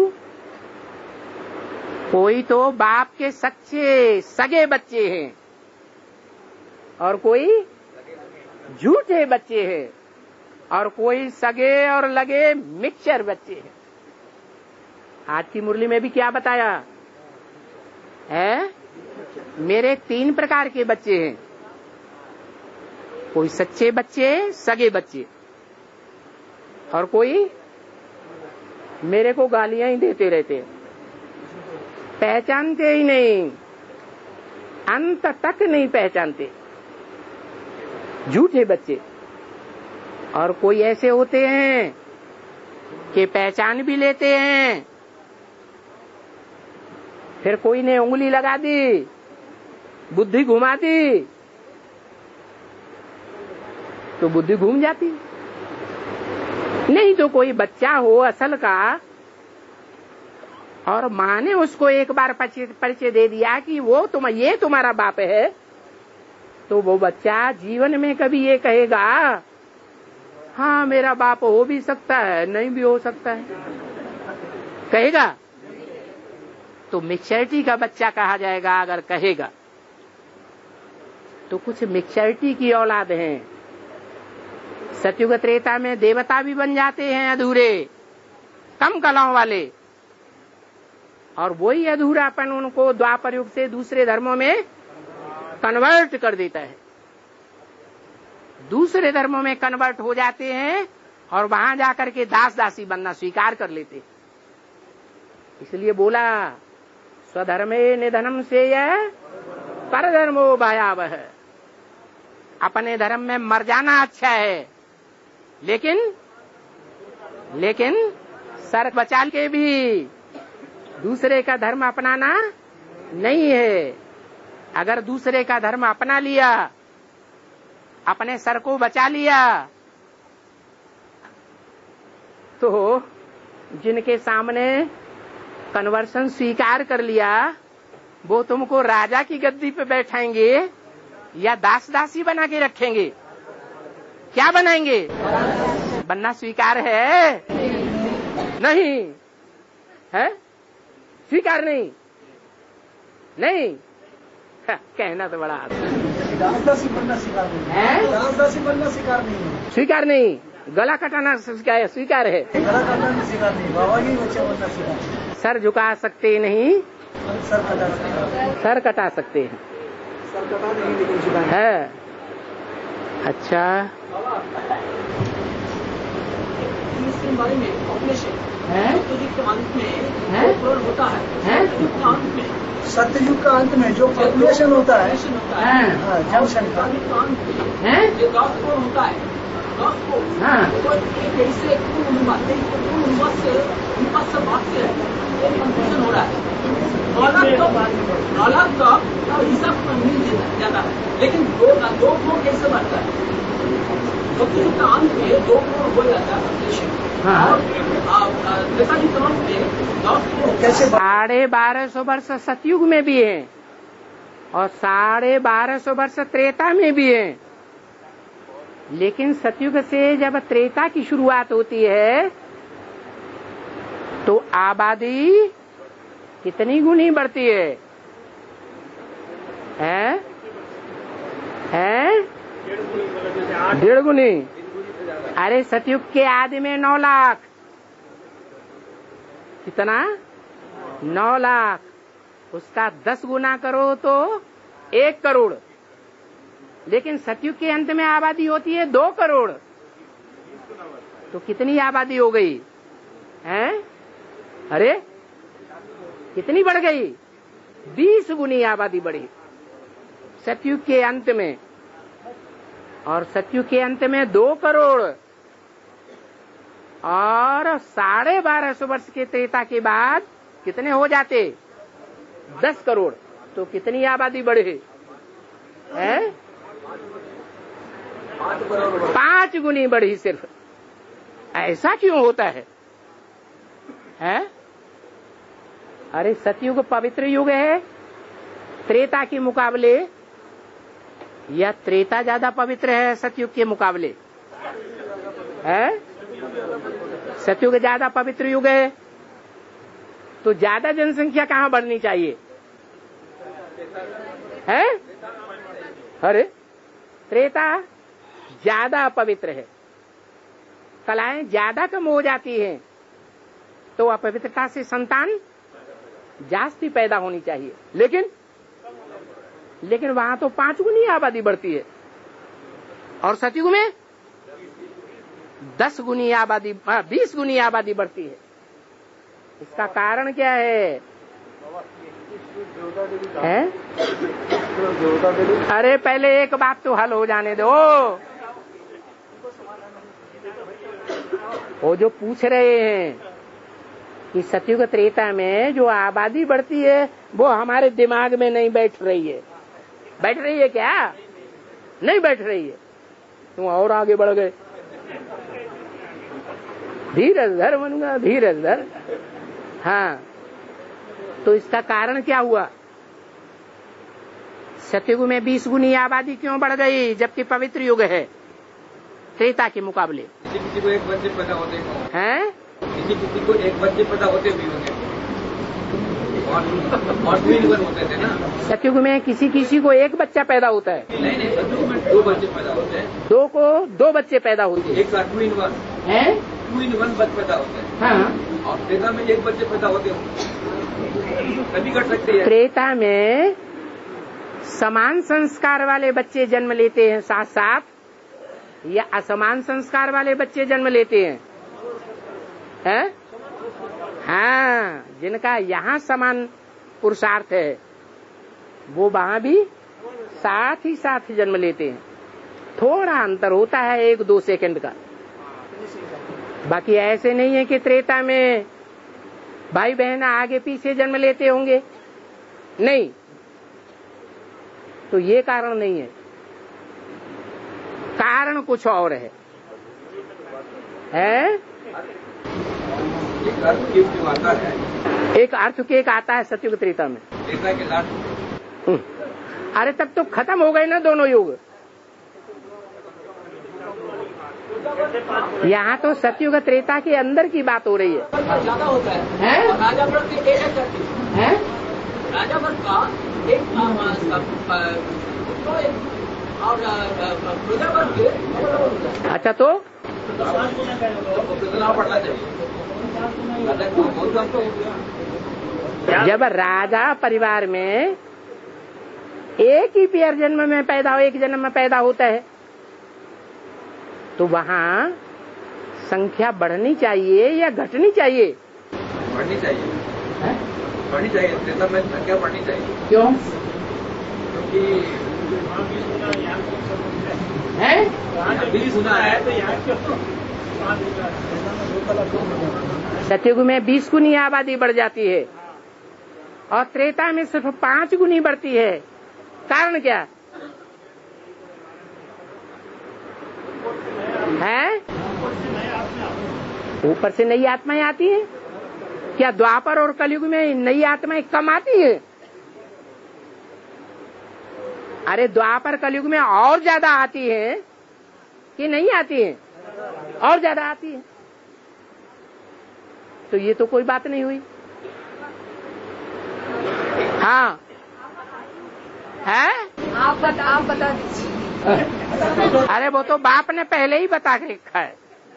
कोई तो बाप के सच्चे सगे बच्चे हैं और कोई झूठे बच्चे हैं और कोई सगे और लगे मिक्सचर बच्चे हैं। आज की मुरली में भी क्या बताया है? मेरे तीन प्रकार के बच्चे हैं। कोई सच्चे बच्चे, सगे बच्चे, और कोई मेरे को गालियां ही देते रहते, पहचानते ही नहीं, अंत तक नहीं पहचानते, झूठे बच्चे। और कोई ऐसे होते हैं कि पहचान भी लेते हैं, फिर कोई ने उंगली लगा दी, बुद्धि घुमा दी, तो बुद्धि घूम जाती। नहीं तो कोई बच्चा हो असल का और माँ ने उसको एक बार परिचय दे दिया कि वो तुम ये तुम्हारा बाप है, तो वो बच्चा जीवन में कभी ये कहेगा हाँ मेरा बाप हो भी सकता है, नहीं भी हो सकता है, कहेगा? तो मिक्सचरिटी का बच्चा कहा जाएगा अगर कहेगा। तो कुछ मिक्सचरिटी की औलाद हैं। सतयुग त्रेता में देवता भी बन जाते हैं अधूरे, कम कलाओं वाले, और वही अधूरापन उनको द्वापर युग से दूसरे धर्मों में कन्वर्ट कर देता है। दूसरे धर्मों में कन्वर्ट हो जाते हैं और वहां जाकर के दास दासी बनना स्वीकार कर लेते हैं। इसलिए बोला स्वधर्मे निधनम से यह पर धर्मो भयावह। अपने धर्म में मर जाना अच्छा है, लेकिन लेकिन सर बचा के भी दूसरे का धर्म अपनाना नहीं है। अगर दूसरे का धर्म अपना लिया, अपने सर को बचा लिया, तो जिनके सामने कन्वर्सन स्वीकार कर लिया वो तुमको राजा की गद्दी पे बैठाएंगे या दास दासी बना के रखेंगे? क्या बनाएंगे? बनना स्वीकार है? नहीं है, स्वीकार नहीं, नहीं कहना तो बड़ा दास-दासी बनना स्वीकार नहीं है, दास-दासी बनना स्वीकार नहीं है, स्वीकार नहीं, गला कटाना स्वीकार है, गला कटाना स्वीकार नहीं, बाबा की बच्चा बनना स्वीकार नहीं, सर झुका सकते नहीं, सर कटा सकते हैं, सर कटा सकते हैं, सर कटा नहीं लेकिन स्वीकार है। अच्छा इसके बारे में ऑपरेशन है सत्ययुग के अंत में है? जो प्रलय होता है, है? सत्ययुग के अंत में सत्ययुग का अंत में जो पॉपुलेशन होता है, ऑपरेशन होता है, हाँ, हाँ, जनसंख्या सत्ययुग के अंत में है? जो दस करोड़ होता है, दस करोड़ हाँ। तो एक ऐसे पूर्ण अनुमान पूर्ण अनुमान से अनुमान से बात से एक कंफ्यूजन हो रहा है। अलग तो अलग का हिसाब मिल जाता है, लेकिन दो दो करोड़ कैसे बढ़ता है? सत्ययुग के अंत में दो करोड़ हो जाता है पॉपुलेशन, हाँ। और त्रेता युग के अंत में दस करोड़ कैसे साढ़े बारह सौ वर्ष सतयुग में भी है और साढ़े बारह सौ वर्ष त्रेता में भी है। लेकिन सतयुग से जब त्रेता की शुरुआत होती है तो आबादी कितनी गुनी बढ़ती है? है? है? डेढ़ गुनी। अरे सतयुग के आदि में नौ लाख, कितना? नौ लाख। उसका दस गुना करो तो एक करोड़, लेकिन सतयुग के अंत में आबादी होती है दो करोड़। तो कितनी आबादी हो गई हैं? अरे कितनी बढ़ गई? बीस गुनी आबादी बढ़ी सतयुग के अंत में। और सतयुग के अंत में दो करोड़ और साढ़े बारह सौ वर्ष के त्रेता के बाद कितने हो जाते? दस करोड़। तो कितनी आबादी बढ़ी है? पांच गुनी बढ़ी सिर्फ। ऐसा क्यों होता है? हैं? अरे सतयुग पवित्र युग है त्रेता के मुकाबले, या त्रेता ज्यादा पवित्र है सतयुग के मुकाबले? है? सतयुग ज्यादा पवित्र युग है, तो ज्यादा जनसंख्या कहाँ बढ़नी चाहिए? है? अरे त्रेता ज्यादा पवित्र है, कलाएं ज्यादा कम हो जाती हैं, तो अपवित्रता से संतान जास्ती पैदा होनी चाहिए। लेकिन लेकिन वहां तो पांच गुनी आबादी बढ़ती है, और सतयुग में दस गुनी आबादी, बीस गुनी आबादी बढ़ती है। इसका कारण क्या है? है? अरे पहले एक बात तो हल हो जाने दो। वो जो पूछ रहे हैं कि सतयुग त्रेता में जो आबादी बढ़ती है वो हमारे दिमाग में नहीं बैठ रही है। बैठ रही है क्या? नहीं बैठ रही है। तुम और आगे बढ़ गए। धीरज धर बनूंगा, धीरज धर। हाँ, तो इसका कारण क्या हुआ? सतयुग में बीस गुनी आबादी क्यों बढ़ गई जबकि पवित्र युग है त्रेता के मुकाबले? किसी किसी को एक बच्चे पैदा होते हैं, किसी किसी को एक बच्चे पैदा होते भी होंगे, और ट्विन होते थे ना। सतयुग में किसी किसी को एक बच्चा पैदा होता है? नहीं नहीं, सतयुग में दो बच्चे पैदा होते हैं। दो को दो बच्चे पैदा होते हैं। एक साथ ट्विन वन है, ट्विन वन बच्चे पैदा होते हैं। हाँ, और त्रेता में एक बच्चे पैदा होते होंगे, कभी कर सकते हैं। त्रेता में समान संस्कार वाले बच्चे जन्म लेते हैं साथ साथ, या असमान संस्कार वाले बच्चे जन्म लेते हैं? है? हाँ, जिनका यहाँ समान पुरुषार्थ है वो वहाँ भी साथ ही साथ जन्म लेते हैं। थोड़ा अंतर होता है एक दो सेकंड का। बाकी ऐसे नहीं है कि त्रेता में भाई बहन आगे पीछे जन्म लेते होंगे, नहीं। तो ये कारण नहीं है, कारण कुछ और है। है? एक अर्थ केक जो आता है, एक अर्थ केक आता है सतयुग त्रेता में। त्रेता के लास्ट। अरे तब तो खत्म हो गए ना दोनों युग। यहाँ तो सतयुग त्रेता के अंदर की बात हो रही है। ज्यादा होता है, है? और राजा वर्ग के एक करती है? राजा वर्ग का एक और प्रजा वर्ग के। अच्छा, तो कितना पढ़ना चाहिए? जब राजा परिवार में एक ही पेयर जन्म में पैदा हो, एक जन्म में पैदा होता है, तो वहाँ संख्या बढ़नी चाहिए या घटनी चाहिए? बढ़नी चाहिए। है? बढ़नी चाहिए। त्रेता में संख्या बढ़नी चाहिए। क्यों? क्योंकि है? बीस सुना है तो सतयुग में बीस गुनी आबादी बढ़ जाती है और त्रेता में सिर्फ पांच गुनी बढ़ती है। कारण क्या है? ऊपर से नई आत्माएं आती हैं। क्या द्वापर और कलयुग में नई आत्माएं कम आती है? अरे द्वापर कलयुग में और ज्यादा आती है कि नहीं आती है? और ज्यादा आती है। तो ये तो कोई बात नहीं हुई। हाँ, है? आप बता आप बता दीजिए। अरे वो तो बाप ने पहले ही बता के रखा है।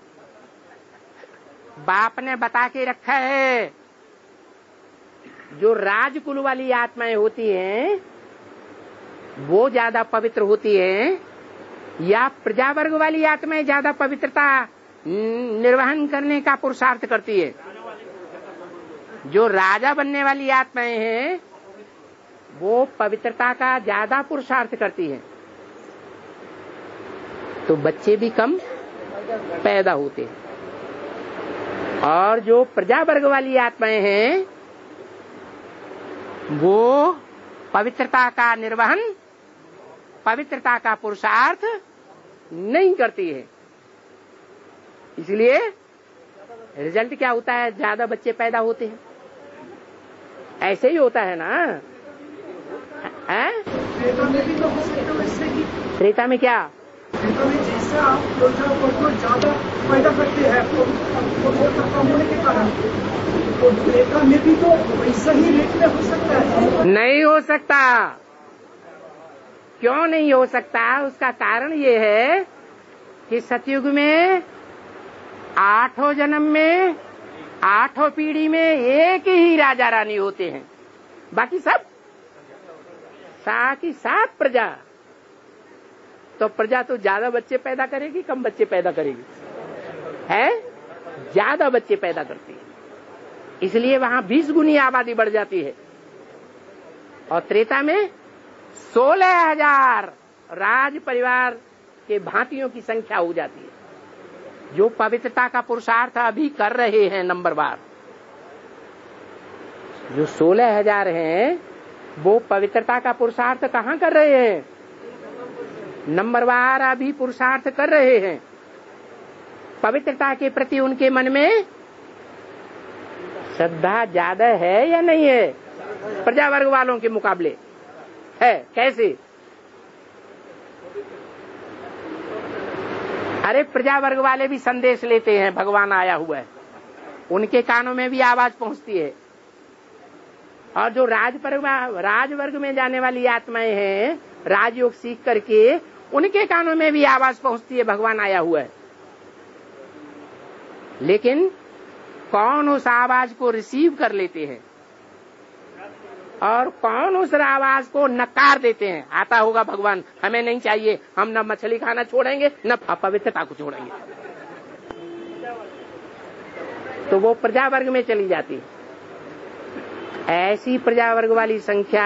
बाप ने बता के रखा है जो राजकुल वाली आत्माएं होती हैं वो ज्यादा पवित्र होती है या प्रजा वर्ग वाली आत्माएं ज्यादा पवित्रता निर्वहन करने का पुरुषार्थ करती है? जो राजा बनने वाली आत्माएं हैं वो पवित्रता का ज्यादा पुरुषार्थ करती हैं, तो बच्चे भी कम पैदा होते हैं। और जो प्रजा वर्ग वाली आत्माएं हैं वो पवित्रता का निर्वहन, पवित्रता का पुरुषार्थ नहीं करती है। इसलिए रिजल्ट क्या होता है? ज्यादा बच्चे पैदा होते हैं। ऐसे ही होता है ना? है? त्रेता में क्या? त्रेता में जैसे आप को ज्यादा पैदा करते हैं कम होने के कारण, तो त्रेता में भी तो वैसा ही रेट में हो सकता है? नहीं हो सकता। क्यों नहीं हो सकता? उसका कारण ये है कि सतयुग में आठों जन्म में, आठों पीढ़ी में एक ही राजा रानी होते हैं, बाकी सब साथ ही साथ प्रजा। तो प्रजा तो ज्यादा बच्चे पैदा करेगी कम बच्चे पैदा करेगी? है, ज्यादा बच्चे पैदा करती है। इसलिए वहां बीस गुनी आबादी बढ़ जाती है। और त्रेता में सोलह हजार राज परिवार के भांतियों की संख्या हो जाती है, जो पवित्रता का पुरुषार्थ अभी कर रहे हैं। नंबर बार जो सोलह हजार हैं वो पवित्रता का पुरुषार्थ कहाँ कर रहे हैं? नंबरवार अभी पुरुषार्थ कर रहे हैं। पवित्रता के प्रति उनके मन में श्रद्धा ज्यादा है या नहीं है? प्रजा वर्ग वालों के मुकाबले है। कैसे? अरे प्रजा वर्ग वाले भी संदेश लेते हैं, भगवान आया हुआ है, उनके कानों में भी आवाज पहुंचती है। और जो राज राजवर्ग में जाने वाली आत्माएं हैं, राजयोग सीख करके उनके कानों में भी आवाज पहुंचती है, भगवान आया हुआ है। लेकिन कौन उस आवाज को रिसीव कर लेते हैं और कौन उस आवाज को नकार देते हैं? आता होगा भगवान हमें नहीं चाहिए, हम न मछली खाना छोड़ेंगे न अपवित्रता को छोड़ेंगे, तो वो प्रजा वर्ग में चली जाती है। ऐसी प्रजा वर्ग वाली संख्या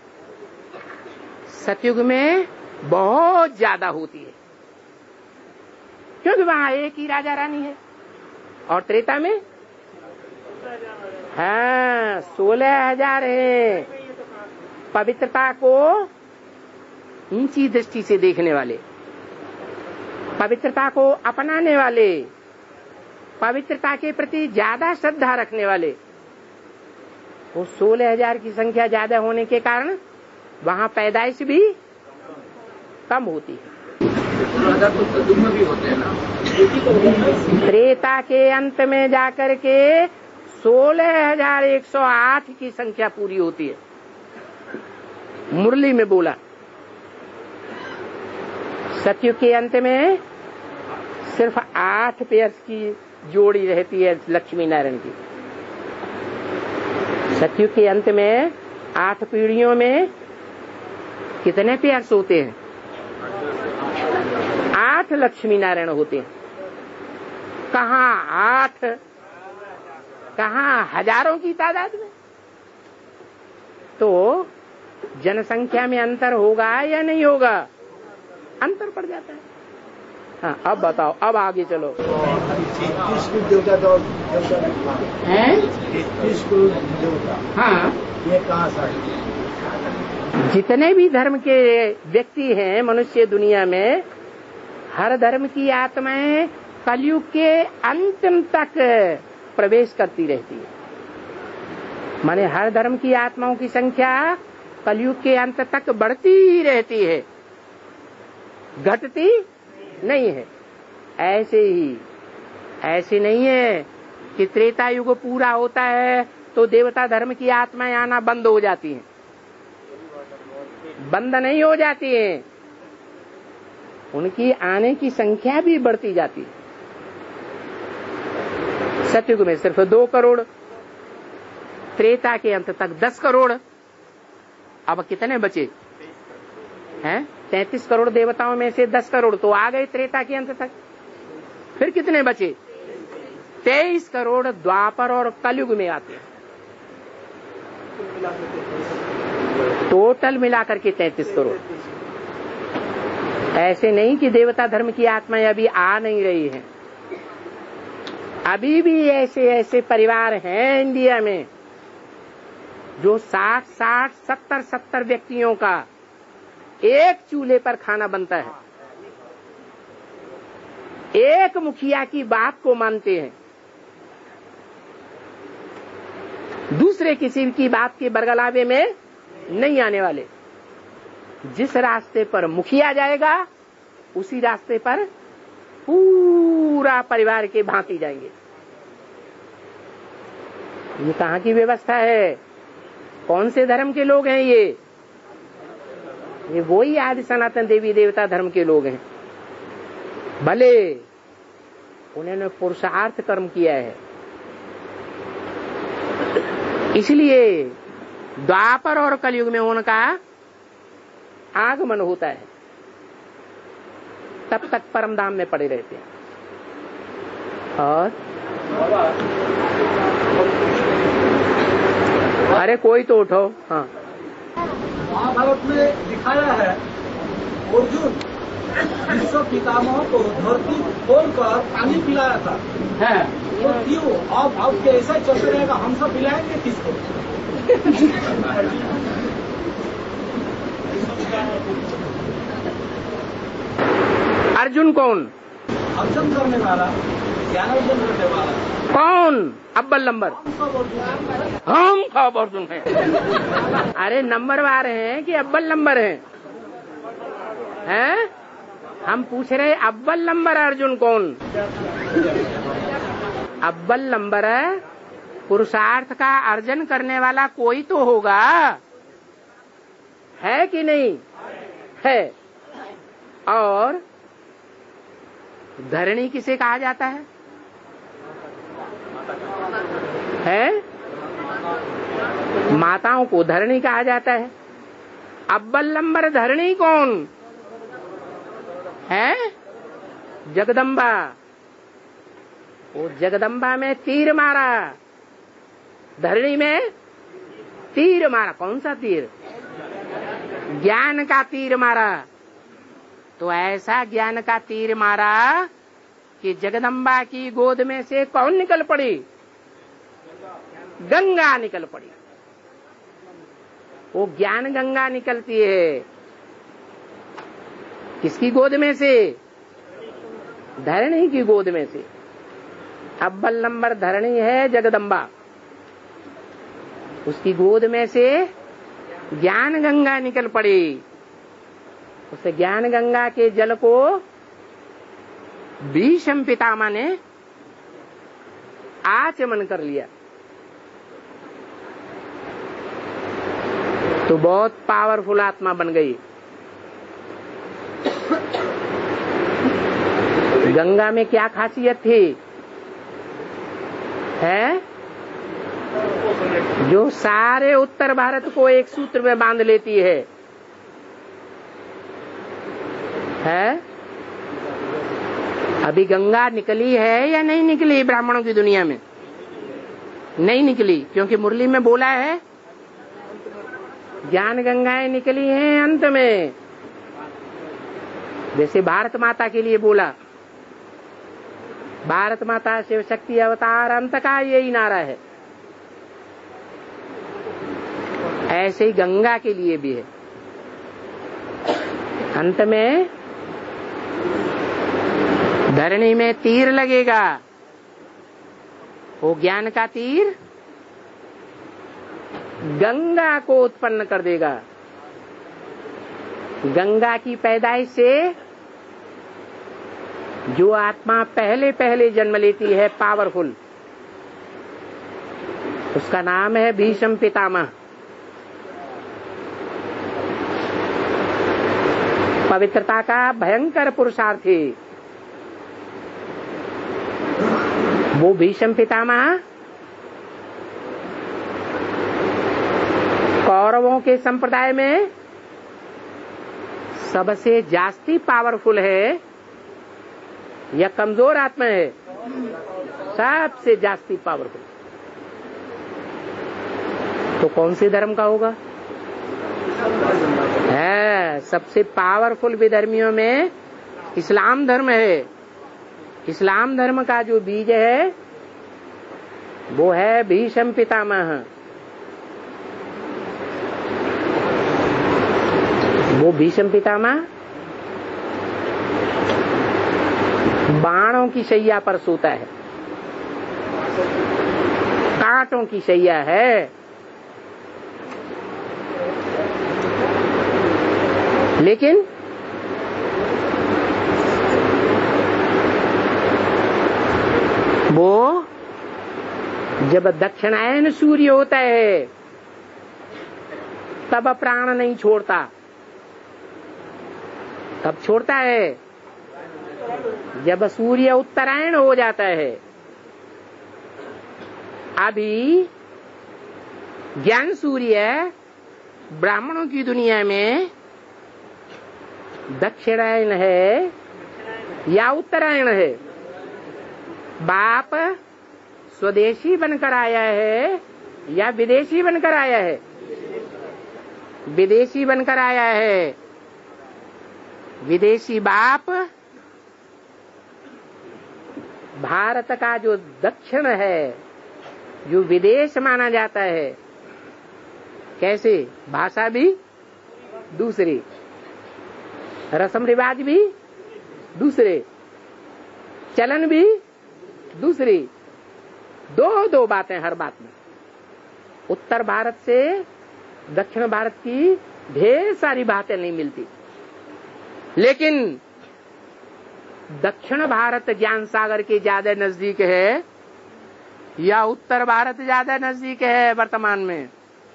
सतयुग में बहुत ज्यादा होती है, क्योंकि वहां एक ही राजा रानी है। और त्रेता में हाँ सोलह हजार है, पवित्रता को ऊंची दृष्टि से देखने वाले, पवित्रता को अपनाने वाले, पवित्रता के प्रति ज्यादा श्रद्धा रखने वाले। वो सोलह हजार की संख्या ज्यादा होने के कारण वहाँ पैदाइश भी कम होती है। भी होते हैं ना। त्रेता के अंत में जाकर के सोलह हजार एक सौ आठ की संख्या पूरी होती है। मुरली में बोला सतयुग के अंत में सिर्फ आठ पेयर्स की जोड़ी रहती है लक्ष्मी नारायण की। सतयुग के अंत में आठ पीढ़ियों में कितने पेयर्स होते हैं? आठ लक्ष्मी नारायण होते हैं। कहाँ आठ, कहाँ हजारों की तादाद में। तो जनसंख्या में अंतर होगा या नहीं होगा? अंतर पड़ जाता है। हाँ अब बताओ, अब आगे चलो। देवता तो हैं? देवता हाँ ये कहाँ से? जितने भी धर्म के व्यक्ति हैं मनुष्य दुनिया में, हर धर्म की आत्माएं कलयुग के अंतिम तक प्रवेश करती रहती है। माने हर धर्म की आत्माओं की संख्या कलयुग के अंत तक बढ़ती ही रहती है, घटती नहीं है। ऐसे ही ऐसे नहीं है कि त्रेता युग पूरा होता है तो देवता धर्म की आत्माएं आना बंद हो जाती हैं। बंद नहीं हो जाती हैं, उनकी आने की संख्या भी बढ़ती जाती है। सतयुग में सिर्फ दो करोड़, त्रेता के अंत तक दस करोड़। अब कितने बचे? हैं? तैंतीस करोड़ देवताओं में से दस करोड़ तो आ गए त्रेता के अंत तक, फिर कितने बचे? तेईस करोड़ द्वापर और कलयुग में आते हैं, टोटल मिलाकर के तैंतीस करोड़। ऐसे नहीं कि देवता धर्म की आत्माएं अभी आ नहीं रही हैं, अभी भी ऐसे ऐसे परिवार हैं इंडिया में जो साठ साठ सत्तर सत्तर व्यक्तियों का एक चूल्हे पर खाना बनता है, एक मुखिया की बात को मानते हैं, दूसरे किसी की बात के बरगलावे में नहीं आने वाले। जिस रास्ते पर मुखिया जाएगा उसी रास्ते पर पूरा परिवार के भांति जाएंगे। ये कहाँ की व्यवस्था है? कौन से धर्म के लोग हैं ये? ये वही आदि सनातन देवी देवता धर्म के लोग हैं। भले उन्होंने पुरुषार्थ कर्म किया है, इसलिए द्वापर और कलयुग में उनका आगमन होता है, तब तक परम धाम में पड़े रहते हैं। और अरे कोई तो उठो। हाँ, महाभारत में दिखाया है अर्जुन विश्व पितामह को धरती खोलकर पानी पिलाया था। है तो क्यों अब अब ऐसा चलते रहेगा? हम सब पिलाएंगे किसको? अर्जुन कौन? अर्जुन करने वाला, ज्ञान अर्जुन करने वाला कौन? अव्वल नंबर हम सब अर्जुन। हम सब अर्जुन हैं। अरे नंबरवार हैं कि अव्वल नंबर हैं? हैं? हम पूछ रहे अव्वल नंबर अर्जुन कौन? अव्वल नंबर पुरुषार्थ का अर्जन करने वाला कोई तो होगा, है कि नहीं? है। और धरणी किसे कहा जाता है? है? माताओं को धरणी कहा जाता है। अव्वल नंबर धरणी कौन है? जगदम्बा। वो जगदम्बा में तीर मारा, धरणी में तीर मारा। कौन सा तीर? ज्ञान का तीर मारा। तो ऐसा ज्ञान का तीर मारा कि जगदम्बा की गोद में से कौन निकल पड़ी? गंगा निकल पड़ी। वो ज्ञान गंगा निकलती है किसकी गोद में से? धरणी की गोद में से। अव्वल नंबर धरणी है जगदम्बा, उसकी गोद में से ज्ञान गंगा निकल पड़ी। उस ज्ञान गंगा के जल को भीष्म पितामह ने आचमन कर लिया। तो बहुत पावरफुल आत्मा बन गई। गंगा में क्या खासियत थी? है जो सारे उत्तर भारत को एक सूत्र में बांध लेती है। है अभी गंगा निकली है या नहीं निकली ब्राह्मणों की दुनिया में? नहीं निकली, क्योंकि मुरली में बोला है ज्ञान गंगाएं निकली हैं अंत में। जैसे भारत माता के लिए बोला, भारत माता शिव शक्ति अवतार अंत का यही नारा है। ऐसे ही गंगा के लिए भी है, अंत में धरणी में तीर लगेगा। वो ज्ञान का तीर गंगा को उत्पन्न कर देगा। गंगा की पैदाइश से जो आत्मा पहले पहले जन्म लेती है पावरफुल, उसका नाम है भीष्म पितामह। पवित्रता का भयंकर पुरुषार्थी वो भीष्म पितामह कौरवों के संप्रदाय में सबसे जास्ती पावरफुल है या कमजोर आत्मा है? सबसे जास्ती पावरफुल। तो कौन से धर्म का होगा? है सबसे पावरफुल विधर्मियों में इस्लाम धर्म है। इस्लाम धर्म का जो बीज है वो है भीष्म पितामह। वो भीष्म पितामह बाणों की शैया पर सोता है, कांटों की शैया है, लेकिन वो जब दक्षिणायन सूर्य होता है तब प्राण नहीं छोड़ता। कब छोड़ता है? जब सूर्य उत्तरायण हो जाता है। अभी ज्ञान सूर्य ब्राह्मणों की दुनिया में दक्षिणायन है या उत्तरायण है? बाप स्वदेशी बनकर आया है या विदेशी बनकर आया है? विदेशी बनकर आया है। विदेशी बाप भारत का जो दक्षिण है, जो विदेश माना जाता है, कैसे? भाषा भी दूसरी, रस्म रिवाज भी दूसरे, चलन भी दूसरी, दो दो बातें हर बात में। उत्तर भारत से दक्षिण भारत की ढेर सारी बातें नहीं मिलती, लेकिन दक्षिण भारत ज्ञान सागर के ज्यादा नजदीक है या उत्तर भारत ज्यादा नजदीक है? वर्तमान में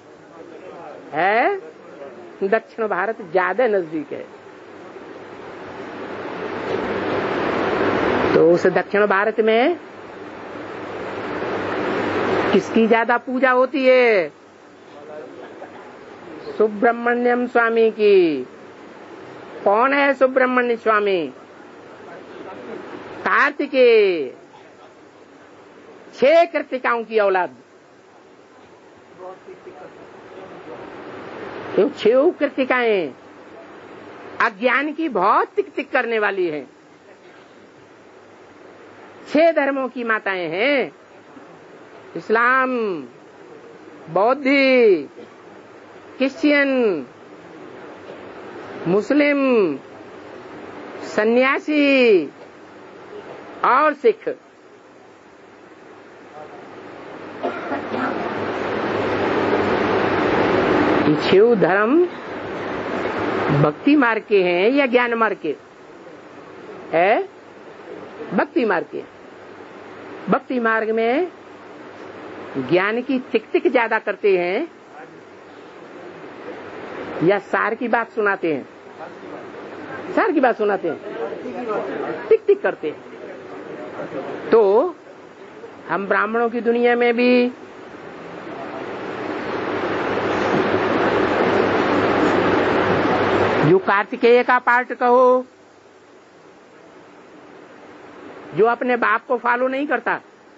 है दक्षिण भारत ज्यादा नजदीक है। तो उस दक्षिण भारत में किसकी ज्यादा पूजा होती है? सुब्रमण्यम स्वामी की। कौन है सुब्रमण्य स्वामी? कार्तिकेय, छह कृतिकाओं की औलाद। तो छह कृतिकाएं अज्ञान की बहुत टिक टिक करने वाली हैं। छह धर्मों की माताएं हैं, इस्लाम, बौद्धी, क्रिश्चियन, मुस्लिम, सन्यासी और सिख। छह धर्म भक्ति मार्ग के हैं या ज्ञान मार्ग के? है भक्ति मार्ग के। भक्ति मार्ग में ज्ञान की टिक टिक ज्यादा करते हैं या सार की बात सुनाते हैं? सार की बात सुनाते हैं, टिक टिक करते हैं। तो हम ब्राह्मणों की दुनिया में भी जो कार्तिकेय का पार्ट कहो, जो अपने बाप को फॉलो नहीं करता,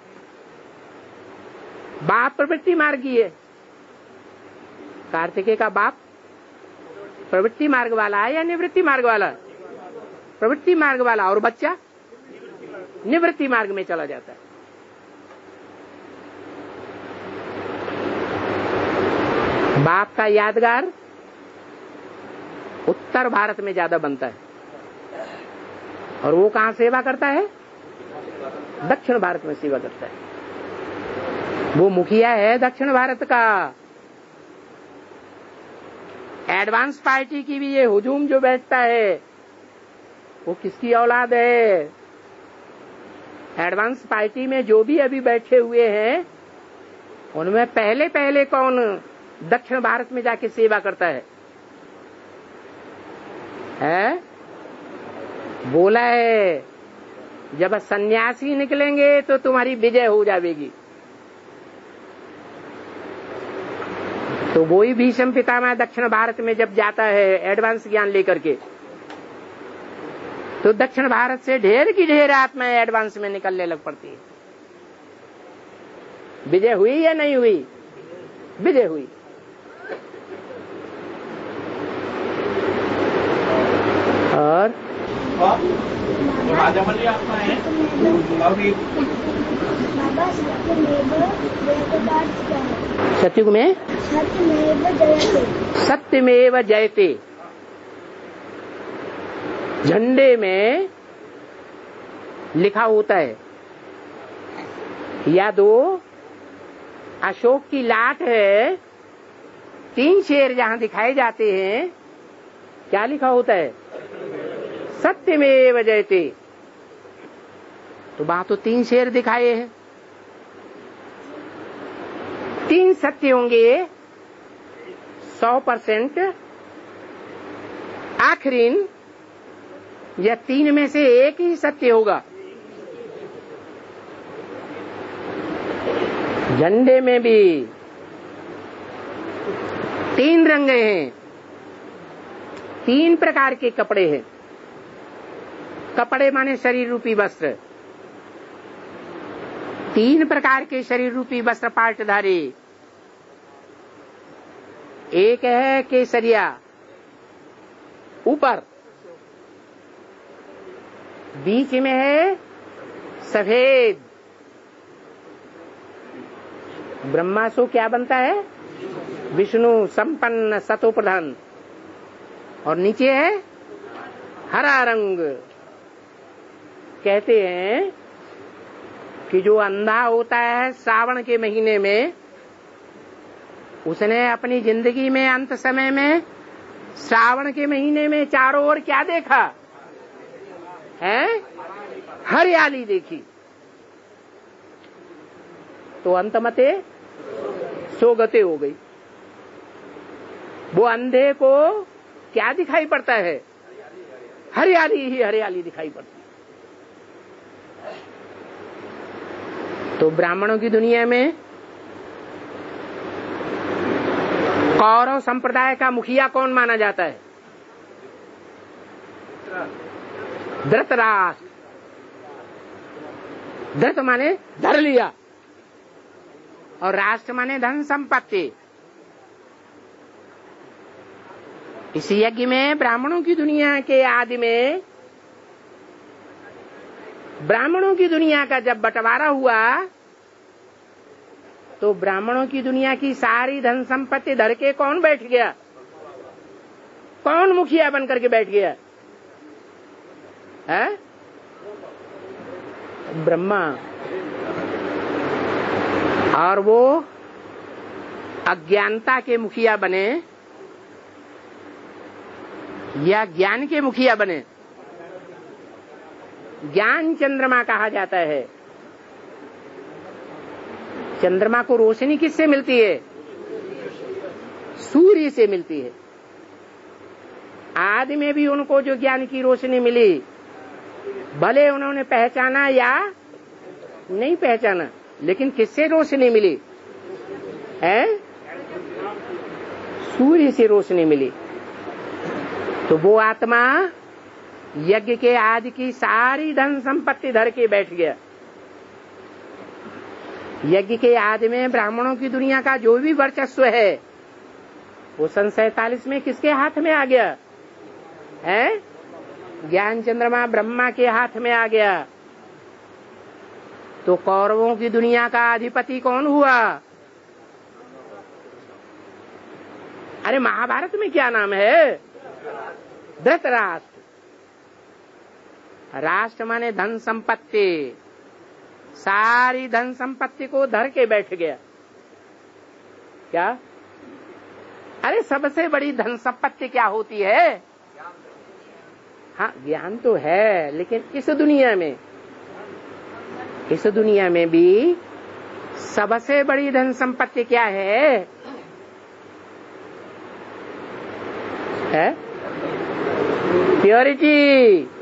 बाप प्रवृत्ति मार्गी है। कार्तिकेय का बाप प्रवृत्ति मार्ग वाला है या निवृत्ति मार्ग वाला? प्रवृत्ति मार्ग वाला। और बच्चा निवृत्ति मार्ग में चला जाता है। बाप का यादगार उत्तर भारत में ज्यादा बनता है, और वो कहां सेवा करता है? दक्षिण भारत में सेवा करता है। वो मुखिया है दक्षिण भारत का। एडवांस पार्टी की भी ये हुजूम जो बैठता है वो किसकी औलाद है? एडवांस पार्टी में जो भी अभी बैठे हुए हैं उनमें पहले पहले कौन दक्षिण भारत में जाके सेवा करता है? है? बोला है जब सन्यासी निकलेंगे तो तुम्हारी विजय हो जाएगी। तो वही भीष्म पितामह दक्षिण भारत में जब जाता है एडवांस ज्ञान लेकर के, तो दक्षिण भारत से ढेर की ढेर आत्माएं एडवांस में निकलने लग पड़ती है। विजय हुई या नहीं हुई? विजय हुई। और राजमल्ली आत्मा है अभी सत्युग में सत्यमेव जयते। झंडे में लिखा होता है, या दो अशोक की लाट है, तीन शेर जहां दिखाए जाते हैं, क्या लिखा होता है? सत्यमेव जयते। तो वहां तो तीन शेर दिखाए हैं, तीन सत्य होंगे सौ परसेंट, आखिरीन या तीन में से एक ही सत्य होगा। झंडे में भी तीन रंग हैं, तीन प्रकार के कपड़े हैं। कपड़े माने शरीर रूपी वस्त्र, तीन प्रकार के शरीर रूपी वस्त्र पाटधारी। एक है केसरिया ऊपर, बीच में है सफेद। ब्रह्मा सो क्या बनता है? विष्णु संपन्न सतो प्रधान। और नीचे है हरा रंग। कहते हैं कि जो अंधा होता है श्रावण के महीने में, उसने अपनी जिंदगी में अंत समय में श्रावण के महीने में चारों ओर क्या देखा है? हरियाली देखी। तो अंतमते सोगते हो गई। वो अंधे को क्या दिखाई पड़ता है? हरियाली ही हरियाली दिखाई पड़ती। तो ब्राह्मणों की दुनिया में कौरव संप्रदाय का मुखिया कौन माना जाता है? धृतराष्ट्र। धृत माने धर लिया, और राष्ट्र माने धन संपत्ति। इस यज्ञ में ब्राह्मणों की दुनिया के आदि में ब्राह्मणों की दुनिया का जब बंटवारा हुआ, तो ब्राह्मणों की दुनिया की सारी धन संपत्ति धर के कौन बैठ गया? कौन मुखिया बन करके बैठ गया है? ब्रह्मा। और वो अज्ञानता के मुखिया बने या ज्ञान के मुखिया बने? ज्ञान चंद्रमा कहा जाता है। चंद्रमा को रोशनी किससे मिलती है? सूर्य से मिलती है। आदि में भी उनको जो ज्ञान की रोशनी मिली, भले उन्होंने पहचाना या नहीं पहचाना, लेकिन किससे रोशनी मिली है? सूर्य से रोशनी मिली। तो वो आत्मा यज्ञ के आदि की सारी धन संपत्ति धर के बैठ गया। यज्ञ के आदि में ब्राह्मणों की दुनिया का जो भी वर्चस्व है, वो सन सैतालीस में किसके हाथ में आ गया है? ज्ञान चंद्रमा ब्रह्मा के हाथ में आ गया। तो कौरवों की दुनिया का अधिपति कौन हुआ? अरे महाभारत में क्या नाम है? धृतराष्ट्र। राष्ट्र माने धन संपत्ति। सारी धन संपत्ति को धर के बैठ गया। क्या? अरे सबसे बड़ी धन संपत्ति क्या होती है? हाँ, ज्ञान तो है, लेकिन इस दुनिया में इस दुनिया में भी सबसे बड़ी धन संपत्ति क्या है? है प्योरिटी।